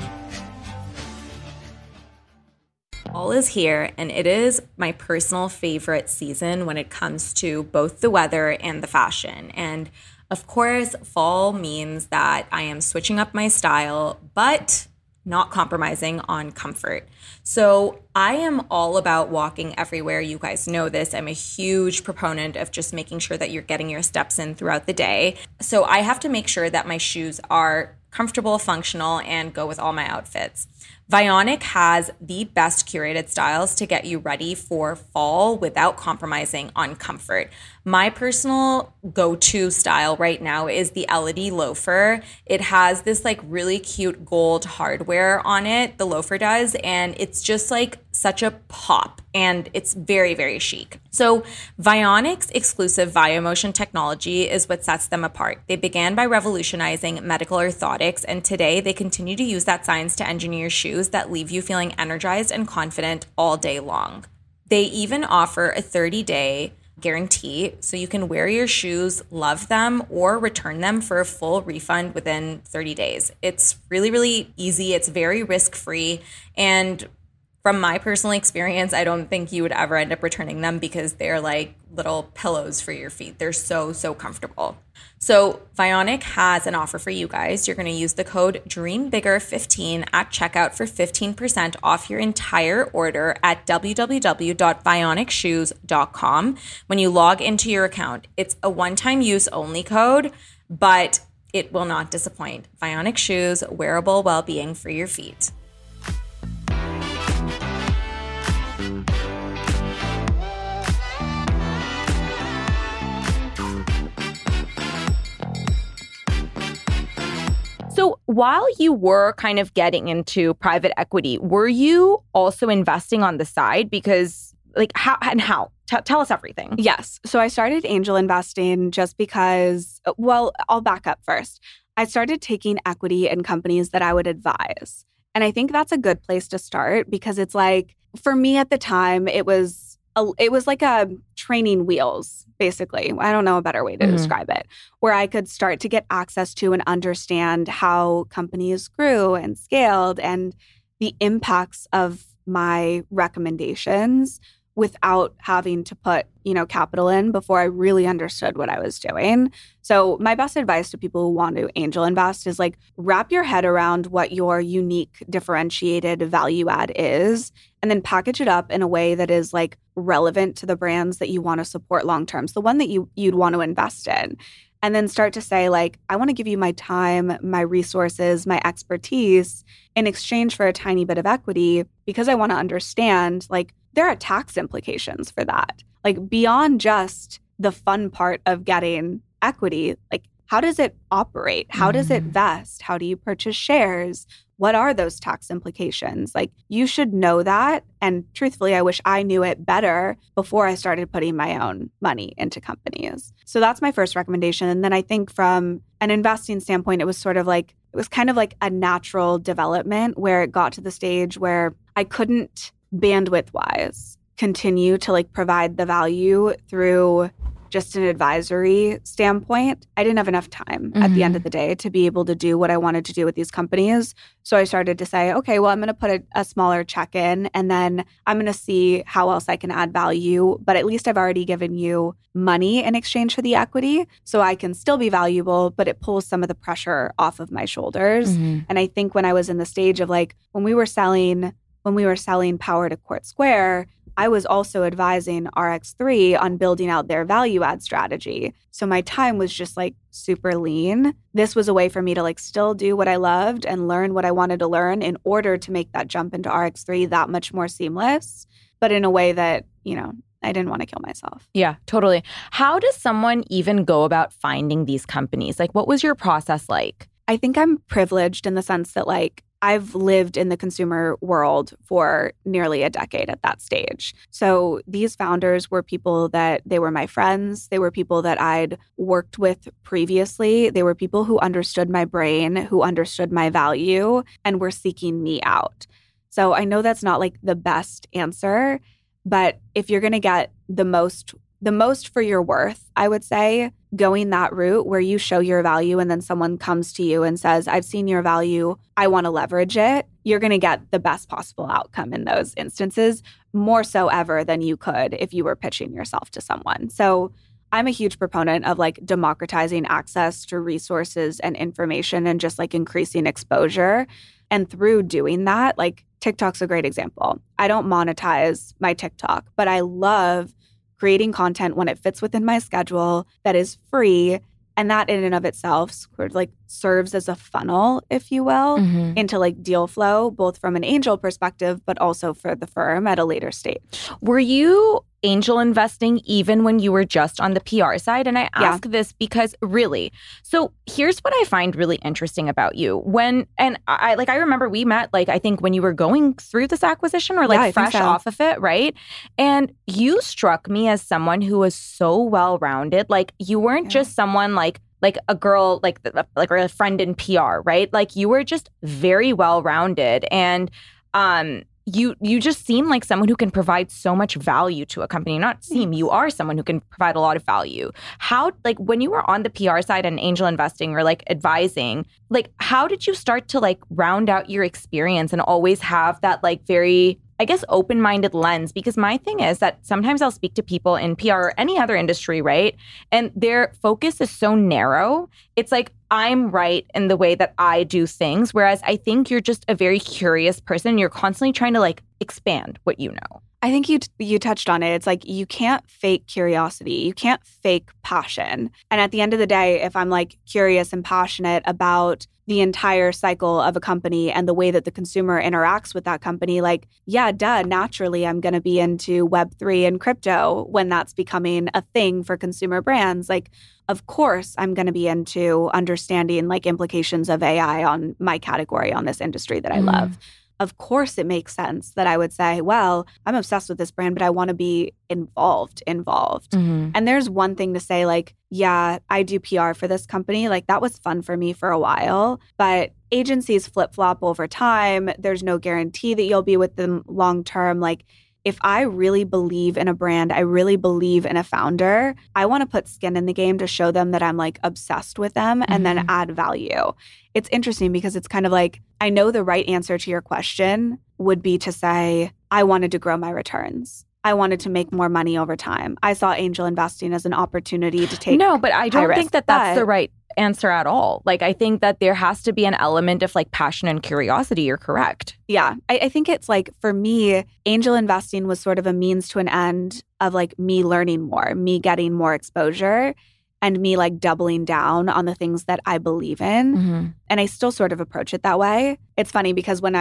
Fall is here, and it is my personal favorite season when it comes to both the weather and the fashion. And of course, fall means that I am switching up my style, but not compromising on comfort. So I am all about walking everywhere. You guys know this. I'm a huge proponent of just making sure that you're getting your steps in throughout the day. So I have to make sure that my shoes are comfortable, functional, and go with all my outfits. Vionic has the best curated styles to get you ready for fall without compromising on comfort. My personal go-to style right now is the Elodie loafer. It has this like really cute gold hardware on it, the loafer does, and it's just like such a pop, and it's very, very chic. So Vionic's exclusive VioMotion technology is what sets them apart. They began by revolutionizing medical orthotics, and today they continue to use that science to engineer shoes that leave you feeling energized and confident all day long. They even offer a 30-day guarantee, so you can wear your shoes, love them, or return them for a full refund within 30 days. It's really, really easy. It's very risk-free, and from my personal experience, I don't think you would ever end up returning them because they're like little pillows for your feet. They're so, so comfortable. So Vionic has an offer for you guys. You're going to use the code DREAMBIGGER15 at checkout for 15% off your entire order at www.vionicshoes.com when you log into your account. It's a one-time use only code, but it will not disappoint. Vionic shoes, wearable well-being for your feet. So while you were kind of getting into private equity, were you also investing on the side? Because like how? Tell us everything. Yes. So I started angel investing just because, well, I'll back up first. I started taking equity in companies that I would advise. And I think that's a good place to start because it's like, for me at the time, it was like a training wheels, basically. I don't know a better way to describe it, where I could start to get access to and understand how companies grew and scaled and the impacts of my recommendations without having to put, capital in before I really understood what I was doing. So my best advice to people who want to angel invest is like wrap your head around what your unique differentiated value add is and then package it up in a way that is like relevant to the brands that you want to support long term. So the one that you'd want to invest in. And then start to say like, I want to give you my time, my resources, my expertise in exchange for a tiny bit of equity because I want to understand like there are tax implications for that. Like beyond just the fun part of getting equity, like how does it operate? How does it vest? How do you purchase shares? What are those tax implications? Like you should know that. And truthfully, I wish I knew it better before I started putting my own money into companies. So that's my first recommendation. And then I think from an investing standpoint, it was kind of like a natural development where it got to the stage where I couldn't bandwidth-wise continue to like provide the value through just an advisory standpoint. I didn't have enough time at the end of the day to be able to do what I wanted to do with these companies. So I started to say, okay, well, I'm going to put a smaller check in and then I'm going to see how else I can add value. But at least I've already given you money in exchange for the equity. So I can still be valuable, but it pulls some of the pressure off of my shoulders. And I think when I was in the stage of like, when we were selling power to Court Square, I was also advising RX3 on building out their value add strategy. So my time was just like super lean. This was a way for me to like still do what I loved and learn what I wanted to learn in order to make that jump into RX3 that much more seamless, but in a way that, I didn't want to kill myself. Yeah, totally. How does someone even go about finding these companies? Like, what was your process like? I think I'm privileged in the sense that like I've lived in the consumer world for nearly a decade at that stage. So these founders were people that they were my friends. They were people that I'd worked with previously. They were people who understood my brain, who understood my value, and were seeking me out. So I know that's not like the best answer, but if you're going to get the most the most for your worth, I would say, going that route where you show your value and then someone comes to you and says, I've seen your value, I want to leverage it. You're going to get the best possible outcome in those instances, more so ever than you could if you were pitching yourself to someone. So I'm a huge proponent of like democratizing access to resources and information and just like increasing exposure. And through doing that, like TikTok's a great example. I don't monetize my TikTok, but I love creating content when it fits within my schedule that is free. And that in and of itself sort of like serves as a funnel, if you will, into like deal flow, both from an angel perspective, but also for the firm at a later stage. Were you angel investing even when you were just on the PR side? And I ask this because really, so here's what I find really interesting about you. I remember we met, like, I think when you were going through this acquisition or like fresh off of it, right? And you struck me as someone who was so well-rounded. Like you weren't just someone like a girl, like a friend in PR, right? Like you were just very well-rounded. And you just seem like someone who can provide so much value to a company. Not seem, you are someone who can provide a lot of value. How, like when you were on the PR side and angel investing or like advising, like how did you start to like round out your experience and always have that like very, I guess, open-minded lens? Because my thing is that sometimes I'll speak to people in PR or any other industry, right? And their focus is so narrow. It's like, I'm right in the way that I do things. Whereas I think you're just a very curious person. You're constantly trying to like expand what you know. I think you touched on it. It's like you can't fake curiosity. You can't fake passion. And at the end of the day, if I'm like curious and passionate about the entire cycle of a company and the way that the consumer interacts with that company, like, yeah, naturally I'm going to be into Web3 and crypto when that's becoming a thing for consumer brands. Like, of course, I'm going to be into understanding like implications of AI on my category, on this industry that I love. Of course, it makes sense that I would say, well, I'm obsessed with this brand, but I want to be involved. And there's one thing to say like, yeah, I do PR for this company. Like that was fun for me for a while, but agencies flip-flop over time. There's no guarantee that you'll be with them long term. Like if I really believe in a brand, I really believe in a founder, I want to put skin in the game to show them that I'm like obsessed with them and then add value. It's interesting because it's kind of like, I know the right answer to your question would be to say, I wanted to grow my returns. I wanted to make more money over time. I saw angel investing as an opportunity to take No, but I don't risk. think that that's the right answer at all. Like, I think that there has to be an element of like passion and curiosity. You're correct. Yeah. I think it's like, for me, angel investing was sort of a means to an end of like me learning more, me getting more exposure, and me like doubling down on the things that I believe in. And I still sort of approach it that way. It's funny because when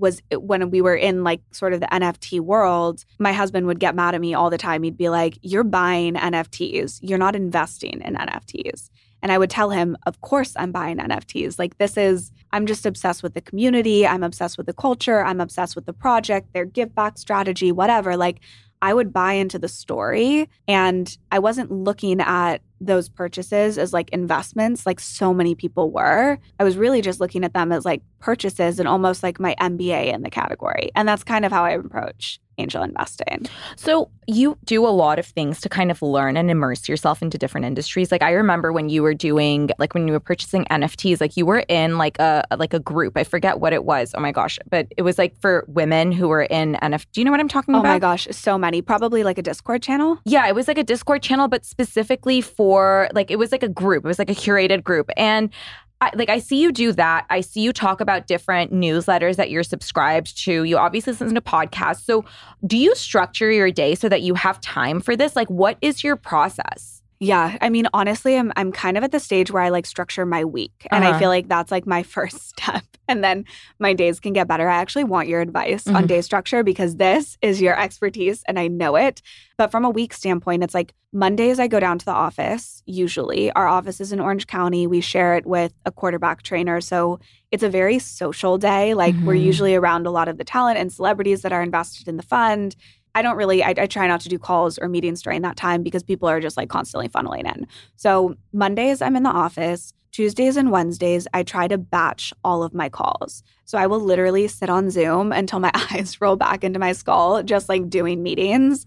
we were in like sort of the NFT world, my husband would get mad at me all the time. He'd be like, you're buying NFTs. You're not investing in NFTs. And I would tell him, of course I'm buying NFTs. Like I'm just obsessed with the community. I'm obsessed with the culture. I'm obsessed with the project, their give back strategy, whatever. Like I would buy into the story, and I wasn't looking at those purchases as like investments like so many people were. I was really just looking at them as like purchases and almost like my MBA in the category. And that's kind of how I approach angel investing. So you do a lot of things to kind of learn and immerse yourself into different industries. Like I remember when you were doing, like when you were purchasing NFTs, like you were in like a group. I forget what it was. Oh my gosh. But it was like for women who were in NFT. Do you know what I'm talking about? Oh my gosh. So many. Probably like a Discord channel. Yeah, it was like a Discord channel, but specifically for like, it was like a group. It was like a curated group. And I see you do that. I see you talk about different newsletters that you're subscribed to. You obviously listen to podcasts. So do you structure your day so that you have time for this? Like, what is your process? Yeah. I mean, honestly, I'm kind of at the stage where I like structure my week. And I feel like that's like my first step. And then my days can get better. I actually want your advice on day structure because this is your expertise and I know it. But from a week standpoint, it's like Mondays I go down to the office, usually. Our office is in Orange County. We share it with a quarterback trainer. So it's a very social day. Like we're usually around a lot of the talent and celebrities that are invested in the fund. I try not to do calls or meetings during that time because people are just like constantly funneling in. So Mondays, I'm in the office. Tuesdays and Wednesdays, I try to batch all of my calls. So I will literally sit on Zoom until my eyes roll back into my skull, just like doing meetings.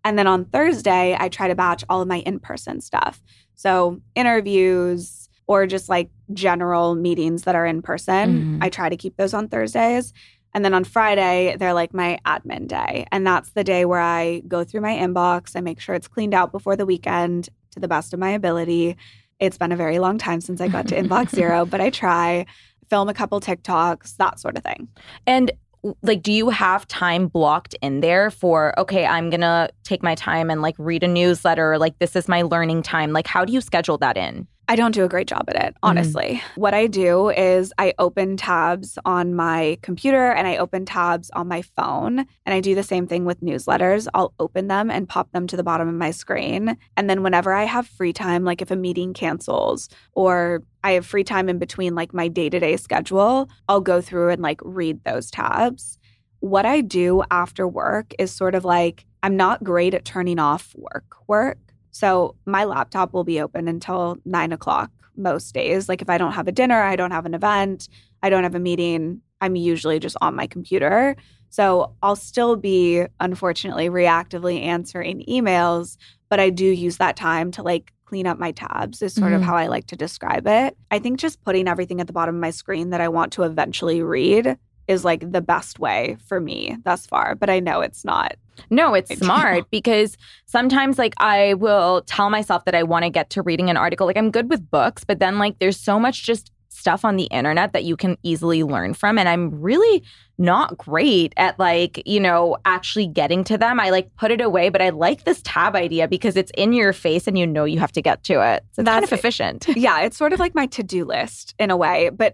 And then on Thursday, I try to batch all of my in-person stuff. So interviews or just like general meetings that are in person, I try to keep those on Thursdays. And then on Friday, they're like my admin day. And that's the day where I go through my inbox. I make sure it's cleaned out before the weekend to the best of my ability. It's been a very long time since I got to inbox zero, but I try, film a couple TikToks, that sort of thing. And like, do you have time blocked in there for, okay, I'm going to take my time and like read a newsletter, like this is my learning time? Like, how do you schedule that in? I don't do a great job at it, honestly. What I do is I open tabs on my computer and I open tabs on my phone. And I do the same thing with newsletters. I'll open them and pop them to the bottom of my screen. And then whenever I have free time, like if a meeting cancels or I have free time in between like my day-to-day schedule, I'll go through and like read those tabs. What I do after work is sort of like, I'm not great at turning off work. So my laptop will be open until 9 o'clock most days. Like if I don't have a dinner, I don't have an event, I don't have a meeting, I'm usually just on my computer. So I'll still be, unfortunately, reactively answering emails, but I do use that time to like clean up my tabs is sort of how I like to describe it. I think just putting everything at the bottom of my screen that I want to eventually read is like the best way for me thus far, but I know it's not. No, it's smart because sometimes like I will tell myself that I want to get to reading an article. Like I'm good with books, but then like there's so much just stuff on the internet that you can easily learn from. And I'm really not great at like, you know, actually getting to them. I like put it away, but I like this tab idea because it's in your face and you know you have to get to it. So that's kind of efficient. Yeah, it's sort of like my to-do list in a way. But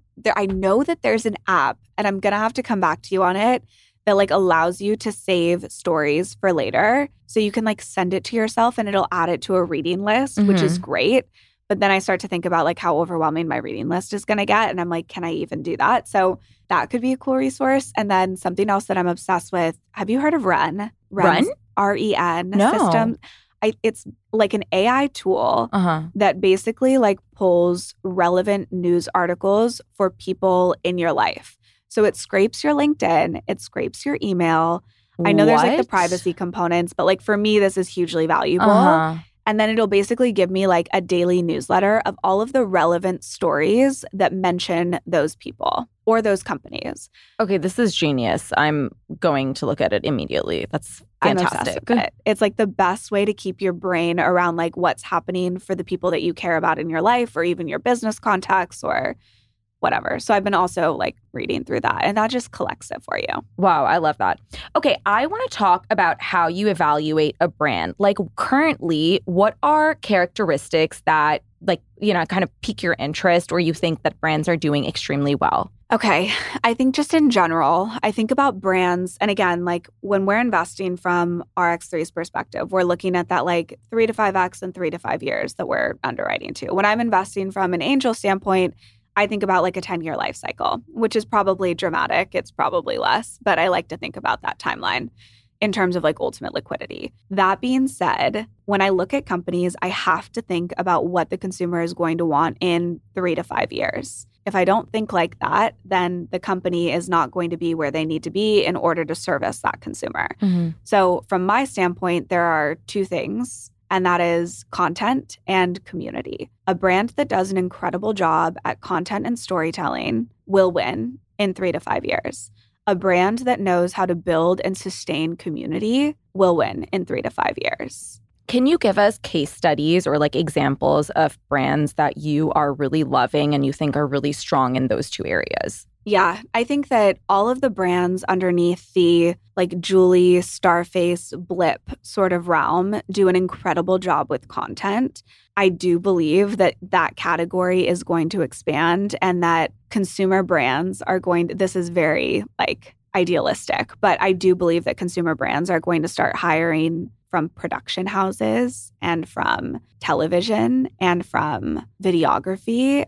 I know that there's an app, and I'm going to have to come back to you on it, that like allows you to save stories for later. So you can like send it to yourself and it'll add it to a reading list, which is great. But then I start to think about like how overwhelming my reading list is going to get. And I'm like, can I even do that? So that could be a cool resource. And then something else that I'm obsessed with. Have you heard of Ren? Ren? R-E-N No. system. It's like an AI tool that basically like pulls relevant news articles for people in your life. So it scrapes your LinkedIn, it scrapes your email. I know there's like the privacy components, but like for me, this is hugely valuable. And then it'll basically give me like a daily newsletter of all of the relevant stories that mention those people or those companies. Okay, this is genius. I'm going to look at it immediately. That's fantastic. I'm obsessed with it. It's like the best way to keep your brain around like what's happening for the people that you care about in your life or even your business contacts or whatever. So I've been also like reading through that, and that just collects it for you. Wow, I love that. Okay, I want to talk about how you evaluate a brand. Like currently, what are characteristics that like, you know, kind of pique your interest or you think that brands are doing extremely well? Okay, I think just in general, I think about brands. And again, like when we're investing from RX3's perspective, we're looking at that like 3 to 5x in 3 to 5 years that we're underwriting to. When I'm investing from an angel standpoint, I think about like a 10-year life cycle, which is probably dramatic. It's probably less, but I like to think about that timeline in terms of like ultimate liquidity. That being said, when I look at companies, I have to think about what the consumer is going to want in 3 to 5 years. If I don't think like that, then the company is not going to be where they need to be in order to service that consumer. So from my standpoint, there are two things. And that is content and community. A brand that does an incredible job at content and storytelling will win in 3 to 5 years. A brand that knows how to build and sustain community will win in 3 to 5 years. Can you give us case studies or like examples of brands that you are really loving and you think are really strong in those two areas? Yeah, I think that all of the brands underneath the like Julie, Starface, Blip sort of realm do an incredible job with content. I do believe that that category is going to expand and that consumer brands are going to, this is very like idealistic, but I do believe that consumer brands are going to start hiring from production houses and from television and from videography.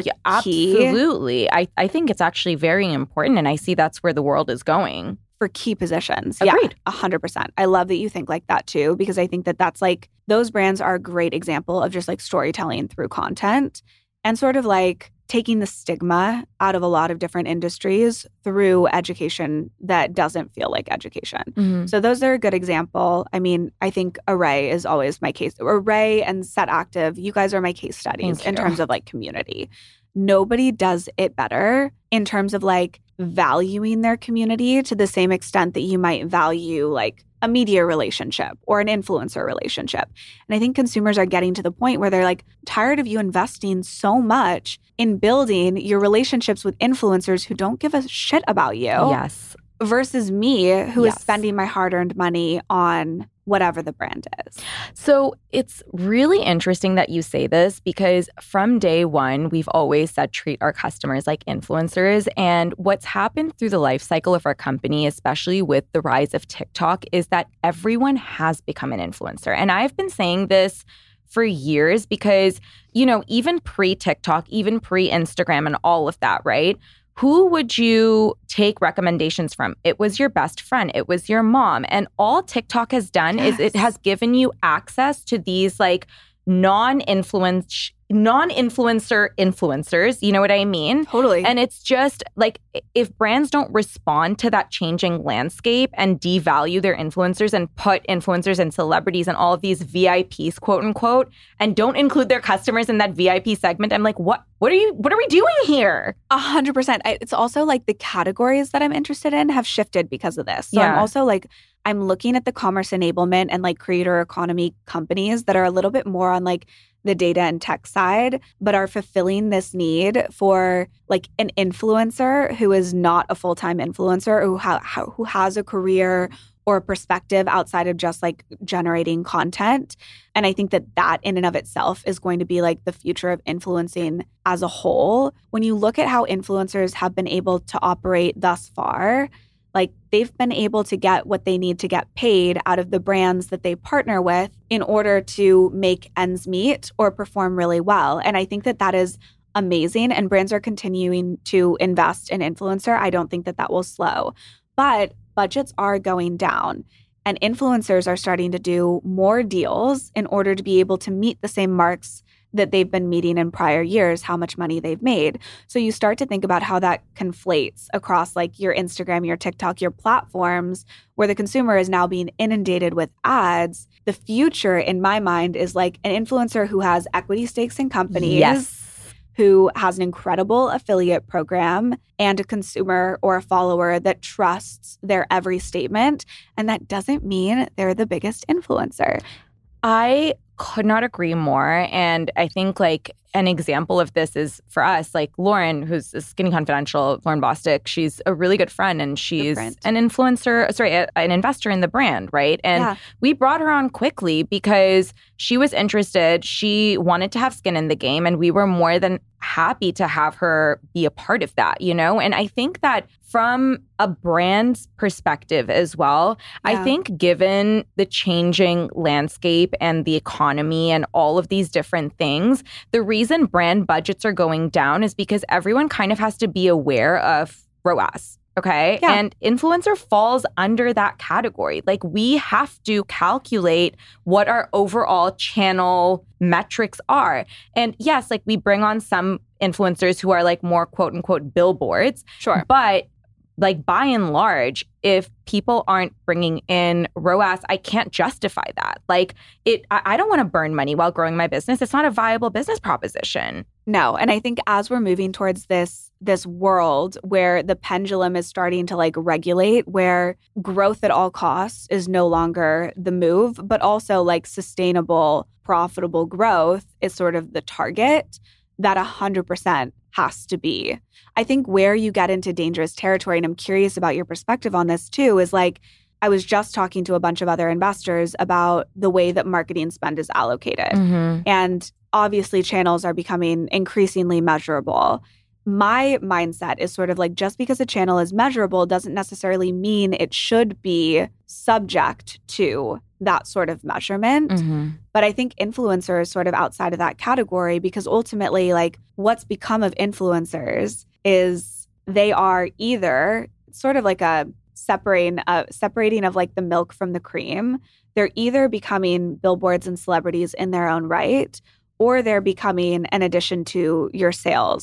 Absolutely. I think it's actually very important, and I see that's where the world is going. For key positions. Agreed. Yeah, 100%. I love that you think like that too, because I think that that's like, those brands are a great example of just like storytelling through content and sort of like taking the stigma out of a lot of different industries through education that doesn't feel like education. So those are a good example. I mean, I think Array is always my case. Array and Set Active, you guys are my case studies in terms of like community. Nobody does it better in terms of like valuing their community to the same extent that you might value like a media relationship or an influencer relationship. And I think consumers are getting to the point where they're like tired of you investing so much in building your relationships with influencers who don't give a shit about you. Yes. Versus me, who is spending my hard-earned money on whatever the brand is. So it's really interesting that you say this because from day one, we've always said treat our customers like influencers. And what's happened through the life cycle of our company, especially with the rise of TikTok, is that everyone has become an influencer. And I've been saying this for years because, you know, even pre-TikTok, even pre-Instagram and all of that, right? Who would you take recommendations from? It was your best friend. It was your mom. And all TikTok has done is it has given you access to these like non-influencer influencers. You know what I mean? Totally. And it's just like if brands don't respond to that changing landscape and devalue their influencers and put influencers and celebrities and all of these VIPs, quote unquote, and don't include their customers in that VIP segment, I'm like, what are we doing here? 100%. It's also like the categories that I'm interested in have shifted because of this. So I'm also like, I'm looking at the commerce enablement and like creator economy companies that are a little bit more on like the data and tech side, but are fulfilling this need for like an influencer who is not a full-time influencer, who has a career or a perspective outside of just like generating content. And I think that in and of itself is going to be like the future of influencing as a whole. When you look at how influencers have been able to operate thus far, like they've been able to get what they need to get paid out of the brands that they partner with in order to make ends meet or perform really well. And I think that is amazing. And brands are continuing to invest in influencer. I don't think that will slow. But budgets are going down. And influencers are starting to do more deals in order to be able to meet the same marks that they've been meeting in prior years, how much money they've made. So you start to think about how that conflates across like your Instagram, your TikTok, your platforms, where the consumer is now being inundated with ads. The future, in my mind, is like an influencer who has equity stakes in companies, who has an incredible affiliate program, and a consumer or a follower that trusts their every statement. And that doesn't mean they're the biggest influencer. I could not agree more. And I think like an example of this is for us, like Lauren, who's a Skinny Confidential, Lauren Bostic, she's a really good friend and she's an influencer, an investor in the brand, right? And we brought her on quickly because she was interested. She wanted to have skin in the game and we were more than happy to have her be a part of that, you know? And I think that from a brand's perspective as well, I think given the changing landscape and the economy and all of these different things, the reason brand budgets are going down is because everyone kind of has to be aware of ROAS. Okay. Yeah. And influencer falls under that category. Like we have to calculate what our overall channel metrics are. And yes, like we bring on some influencers who are like more quote unquote billboards. Sure. But like by and large, if people aren't bringing in ROAS, I can't justify that. Like I don't want to burn money while growing my business. It's not a viable business proposition. No. And I think as we're moving towards this world where the pendulum is starting to like regulate, where growth at all costs is no longer the move, but also like sustainable, profitable growth is sort of the target, that 100% has to be. I think where you get into dangerous territory, and I'm curious about your perspective on this too, is like I was just talking to a bunch of other investors about the way that marketing spend is allocated. Mm-hmm. And obviously channels are becoming increasingly measurable. My mindset is sort of like just because a channel is measurable doesn't necessarily mean it should be subject to that sort of measurement. Mm-hmm. But I think influencers sort of outside of that category, because ultimately like what's become of influencers is they are either sort of like a separating of like the milk from the cream. They're either becoming billboards and celebrities in their own right, or they're becoming an addition to your sales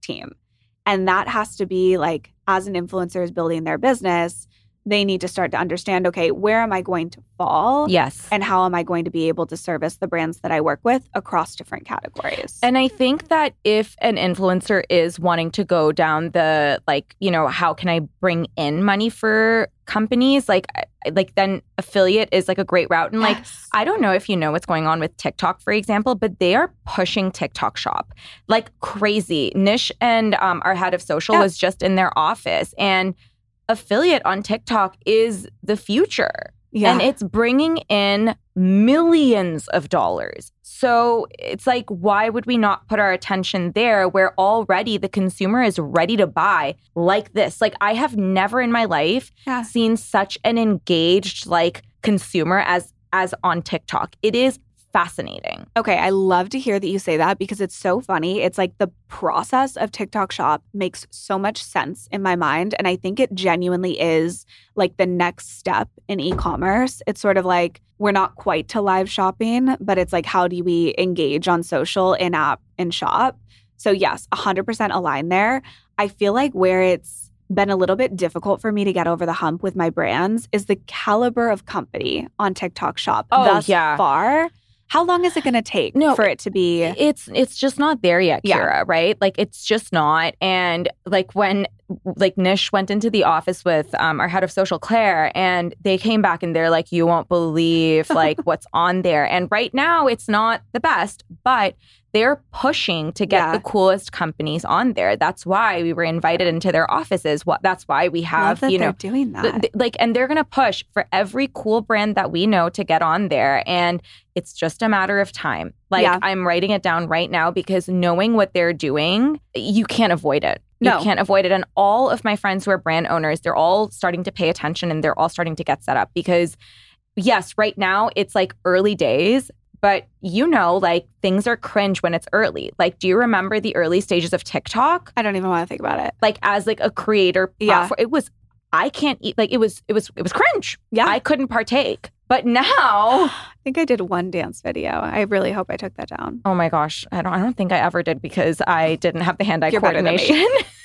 team. And that has to be like, as an influencer is building their business, they need to start to understand, okay, where am I going to fall? Yes. And how am I going to be able to service the brands that I work with across different categories? And I think that if an influencer is wanting to go down the, like, you know, how can I bring in money for companies, like then affiliate is like a great route. And like, I don't know if you know what's going on with TikTok, for example, but they are pushing TikTok Shop like crazy. Nish and our head of social was just in their office, and affiliate on TikTok is the future. Yeah. And it's bringing in millions of dollars. So it's like, why would we not put our attention there where already the consumer is ready to buy like this? Like, I have never in my life seen such an engaged like consumer as on TikTok. It is fascinating. Okay, I love to hear that you say that because it's so funny. It's like the process of TikTok Shop makes so much sense in my mind. And I think it genuinely is like the next step in e-commerce. It's sort of like we're not quite to live shopping, but it's like, how do we engage on social, in-app, in shop? So yes, 100% aligned there. I feel like where it's been a little bit difficult for me to get over the hump with my brands is the caliber of company on TikTok Shop thus far. How long is it going to take for it to be? It's just not there yet, Kira, right? Like, it's just not. And like when like Nish went into the office with our head of social, Claire, and they came back and they're like, you won't believe like what's on there. And right now it's not the best, but they're pushing to get the coolest companies on there. That's why we were invited into their offices. That's why we have, you know, they're doing that. And they're going to push for every cool brand that we know to get on there. And it's just a matter of time. Like, I'm writing it down right now because knowing what they're doing, you can't avoid it. You can't avoid it. And all of my friends who are brand owners, they're all starting to pay attention and they're all starting to get set up because, yes, right now it's like early days. But you know, like, things are cringe when it's early. Like, do you remember the early stages of TikTok? I don't even want to think about it. Like, as like a creator platform, it was, I can't eat, like, it was cringe. Yeah. I couldn't partake. But now I think I did one dance video. I really hope I took that down. Oh my gosh. I don't think I ever did because I didn't have the hand-eye coordination.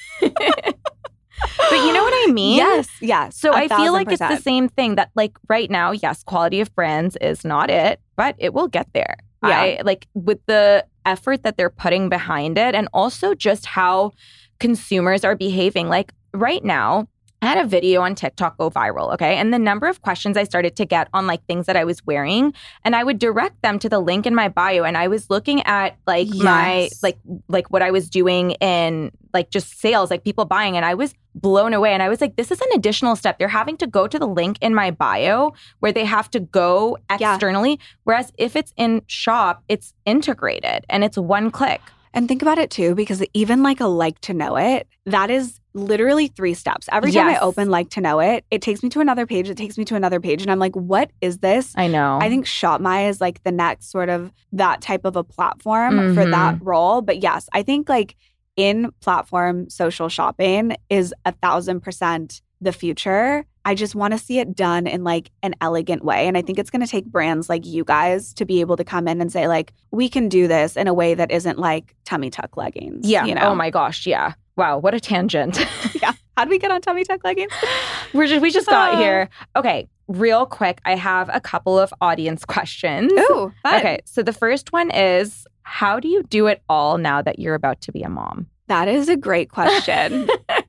But you know what I mean? Yes. So I feel like it's the same thing that, like, right now, yes, quality of brands is not it, but it will get there. Yeah. Like, with the effort that they're putting behind it and also just how consumers are behaving. Like, right now, I had a video on TikTok go viral, okay? And the number of questions I started to get on like things that I was wearing, and I would direct them to the link in my bio. And I was looking at like my, like what I was doing in like just sales, like people buying, and I was blown away. And I was like, this is an additional step. They're having to go to the link in my bio where they have to go externally. Whereas if it's in shop, it's integrated and it's one click. And think about it too, because even like a like to know it, that is literally 3 steps. Every time I open like to know it, it takes me to another page. It takes me to another page. And I'm like, what is this? I know. I think ShopMy is like the next sort of that type of a platform for that role. But yes, I think like in platform social shopping is 1,000% the future. I just want to see it done in like an elegant way. And I think it's going to take brands like you guys to be able to come in and say like, we can do this in a way that isn't like tummy tuck leggings. Yeah. You know? Oh my gosh. Yeah. Wow. What a tangent. Yeah. How did we get on tummy tuck leggings? We just got here. Okay. Real quick. I have a couple of audience questions. Ooh, fun. Okay. So the first one is, how do you do it all now that you're about to be a mom? That is a great question.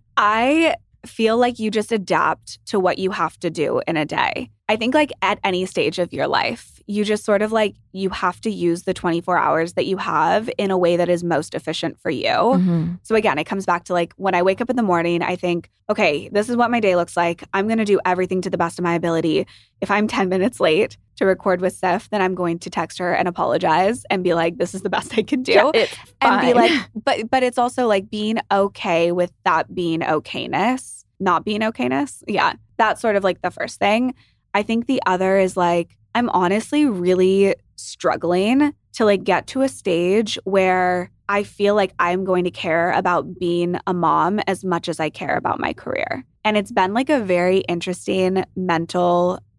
I feel like you just adapt to what you have to do in a day. I think like at any stage of your life, you just sort of like, you have to use the 24 hours that you have in a way that is most efficient for you. Mm-hmm. So again, it comes back to like when I wake up in the morning, I think, okay, this is what my day looks like. I'm going to do everything to the best of my ability. If I'm 10 minutes late to record with Sif, then I'm going to text her and apologize and be like, this is the best I can do. Yeah, it's fine. And be like, but it's also like being okay with that being okayness, not being okayness. Yeah. That's sort of like the first thing. I think the other is like, I'm honestly really struggling to like get to a stage where I feel like I'm going to care about being a mom as much as I care about my career. And it's been like a very interesting mental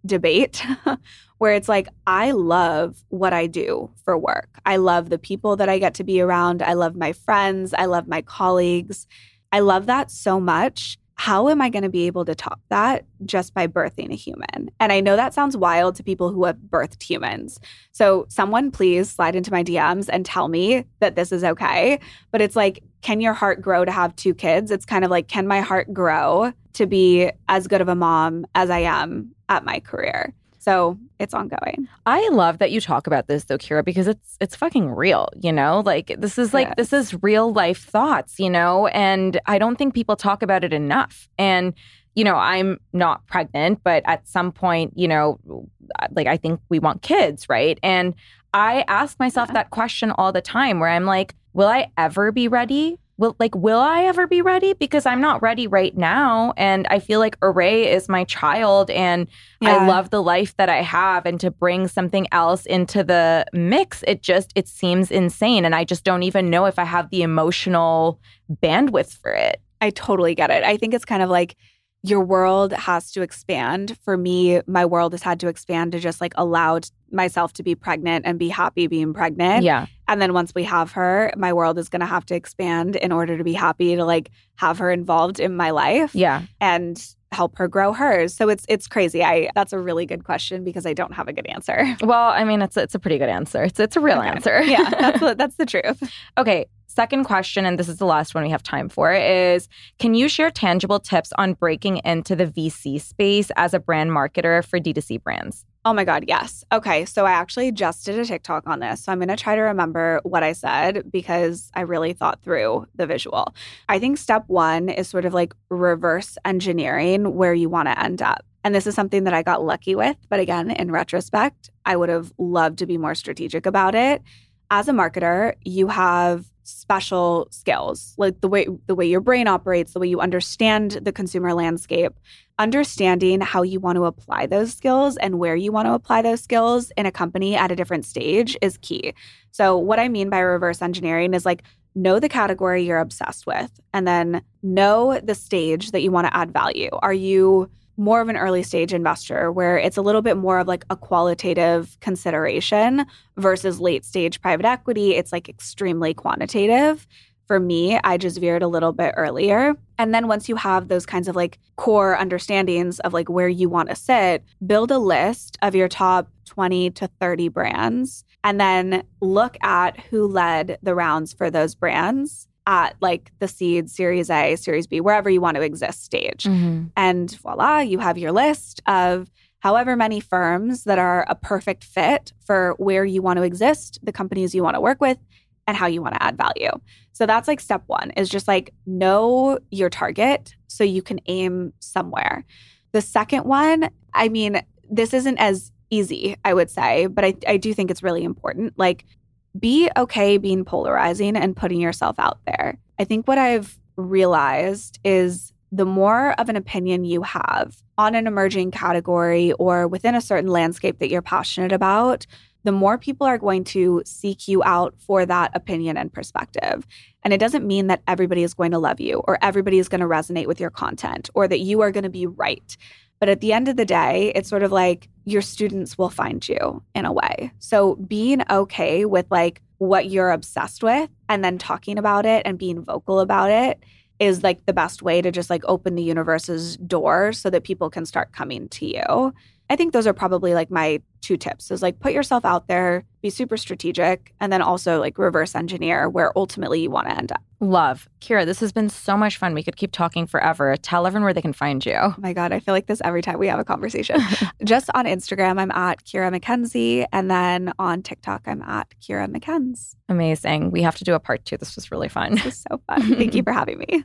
debate where it's like, I love what I do for work. I love the people that I get to be around. I love my friends. I love my colleagues. I love that so much. How am I going to be able to top that just by birthing a human? And I know that sounds wild to people who have birthed humans. So someone please slide into my DMs and tell me that this is okay. But it's like, can your heart grow to have 2 kids? It's kind of like, can my heart grow to be as good of a mom as I am at my career? So it's ongoing. I love that you talk about this though, Kira, because it's fucking real, you know? Like this is this is real life thoughts, you know? And I don't think people talk about it enough. And, you know, I'm not pregnant, but at some point, you know, like I think we want kids, right? And I ask myself that question all the time where I'm like, will I ever be ready? Will I ever be ready? Because I'm not ready right now. And I feel like Array is my child and I love the life that I have. And to bring something else into the mix, it seems insane. And I just don't even know if I have the emotional bandwidth for it. I totally get it. I think it's kind of like your world has to expand. For me, my world has had to expand to just like allow myself to be pregnant and be happy being pregnant. Yeah. And then once we have her, my world is going to have to expand in order to be happy to like have her involved in my life. Yeah. And help her grow hers. So it's crazy. That's a really good question because I don't have a good answer. Well, I mean, it's a pretty good answer. It's a real answer. Yeah, that's the truth. Okay. Second question, and this is the last one we have time for, is can you share tangible tips on breaking into the VC space as a brand marketer for D2C brands? Oh my God, yes. Okay, so I actually just did a TikTok on this. So I'm going to try to remember what I said because I really thought through the visual. I think step 1 is sort of like reverse engineering where you want to end up. And this is something that I got lucky with. But again, in retrospect, I would have loved to be more strategic about it. As a marketer, you have special skills, like the way your brain operates, the way you understand the consumer landscape. Understanding how you want to apply those skills and where you want to apply those skills in a company at a different stage is key. So what I mean by reverse engineering is like know the category you're obsessed with and then know the stage that you want to add value. Are you more of an early stage investor where it's a little bit more of like a qualitative consideration versus late stage private equity? It's like extremely quantitative. For me, I just veered a little bit earlier. And then once you have those kinds of like core understandings of like where you want to sit, build a list of your top 20 to 30 brands and then look at who led the rounds for those brands at like the seed, Series A, Series B, wherever you want to exist stage. Mm-hmm. And voila, you have your list of however many firms that are a perfect fit for where you want to exist, the companies you want to work with, and how you want to add value. So that's like step 1 is just like know your target so you can aim somewhere. The second one, I mean, this isn't as easy, I would say, but I do think it's really important. Like be okay being polarizing and putting yourself out there. I think what I've realized is the more of an opinion you have on an emerging category or within a certain landscape that you're passionate about, the more people are going to seek you out for that opinion and perspective. And it doesn't mean that everybody is going to love you or everybody is going to resonate with your content or that you are going to be right. But at the end of the day, it's sort of like your students will find you in a way. So being okay with like what you're obsessed with and then talking about it and being vocal about it is like the best way to just like open the universe's door so that people can start coming to you. I think those are probably like my 2 tips is like put yourself out there, be super strategic, and then also like reverse engineer where ultimately you want to end up. Love. Kira, this has been so much fun. We could keep talking forever. Tell everyone where they can find you. Oh my God, I feel like this every time we have a conversation. Just on Instagram, I'm at Kira McKenzie. And then on TikTok, I'm at Kira McKenzie. Amazing. We have to do a part 2. This was really fun. This was so fun. Thank you for having me.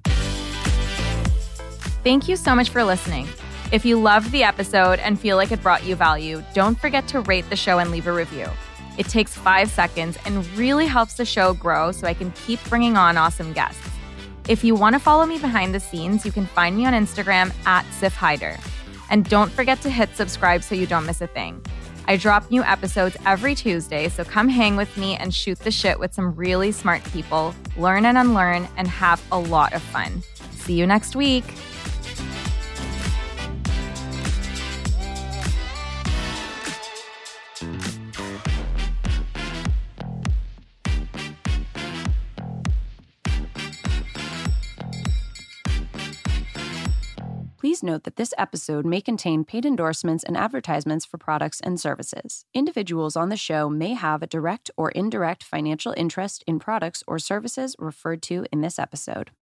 Thank you so much for listening. If you loved the episode and feel like it brought you value, don't forget to rate the show and leave a review. It takes 5 seconds and really helps the show grow so I can keep bringing on awesome guests. If you want to follow me behind the scenes, you can find me on Instagram at Sif Haider. And don't forget to hit subscribe so you don't miss a thing. I drop new episodes every Tuesday, so come hang with me and shoot the shit with some really smart people, learn and unlearn, and have a lot of fun. See you next week. Please note that this episode may contain paid endorsements and advertisements for products and services. Individuals on the show may have a direct or indirect financial interest in products or services referred to in this episode.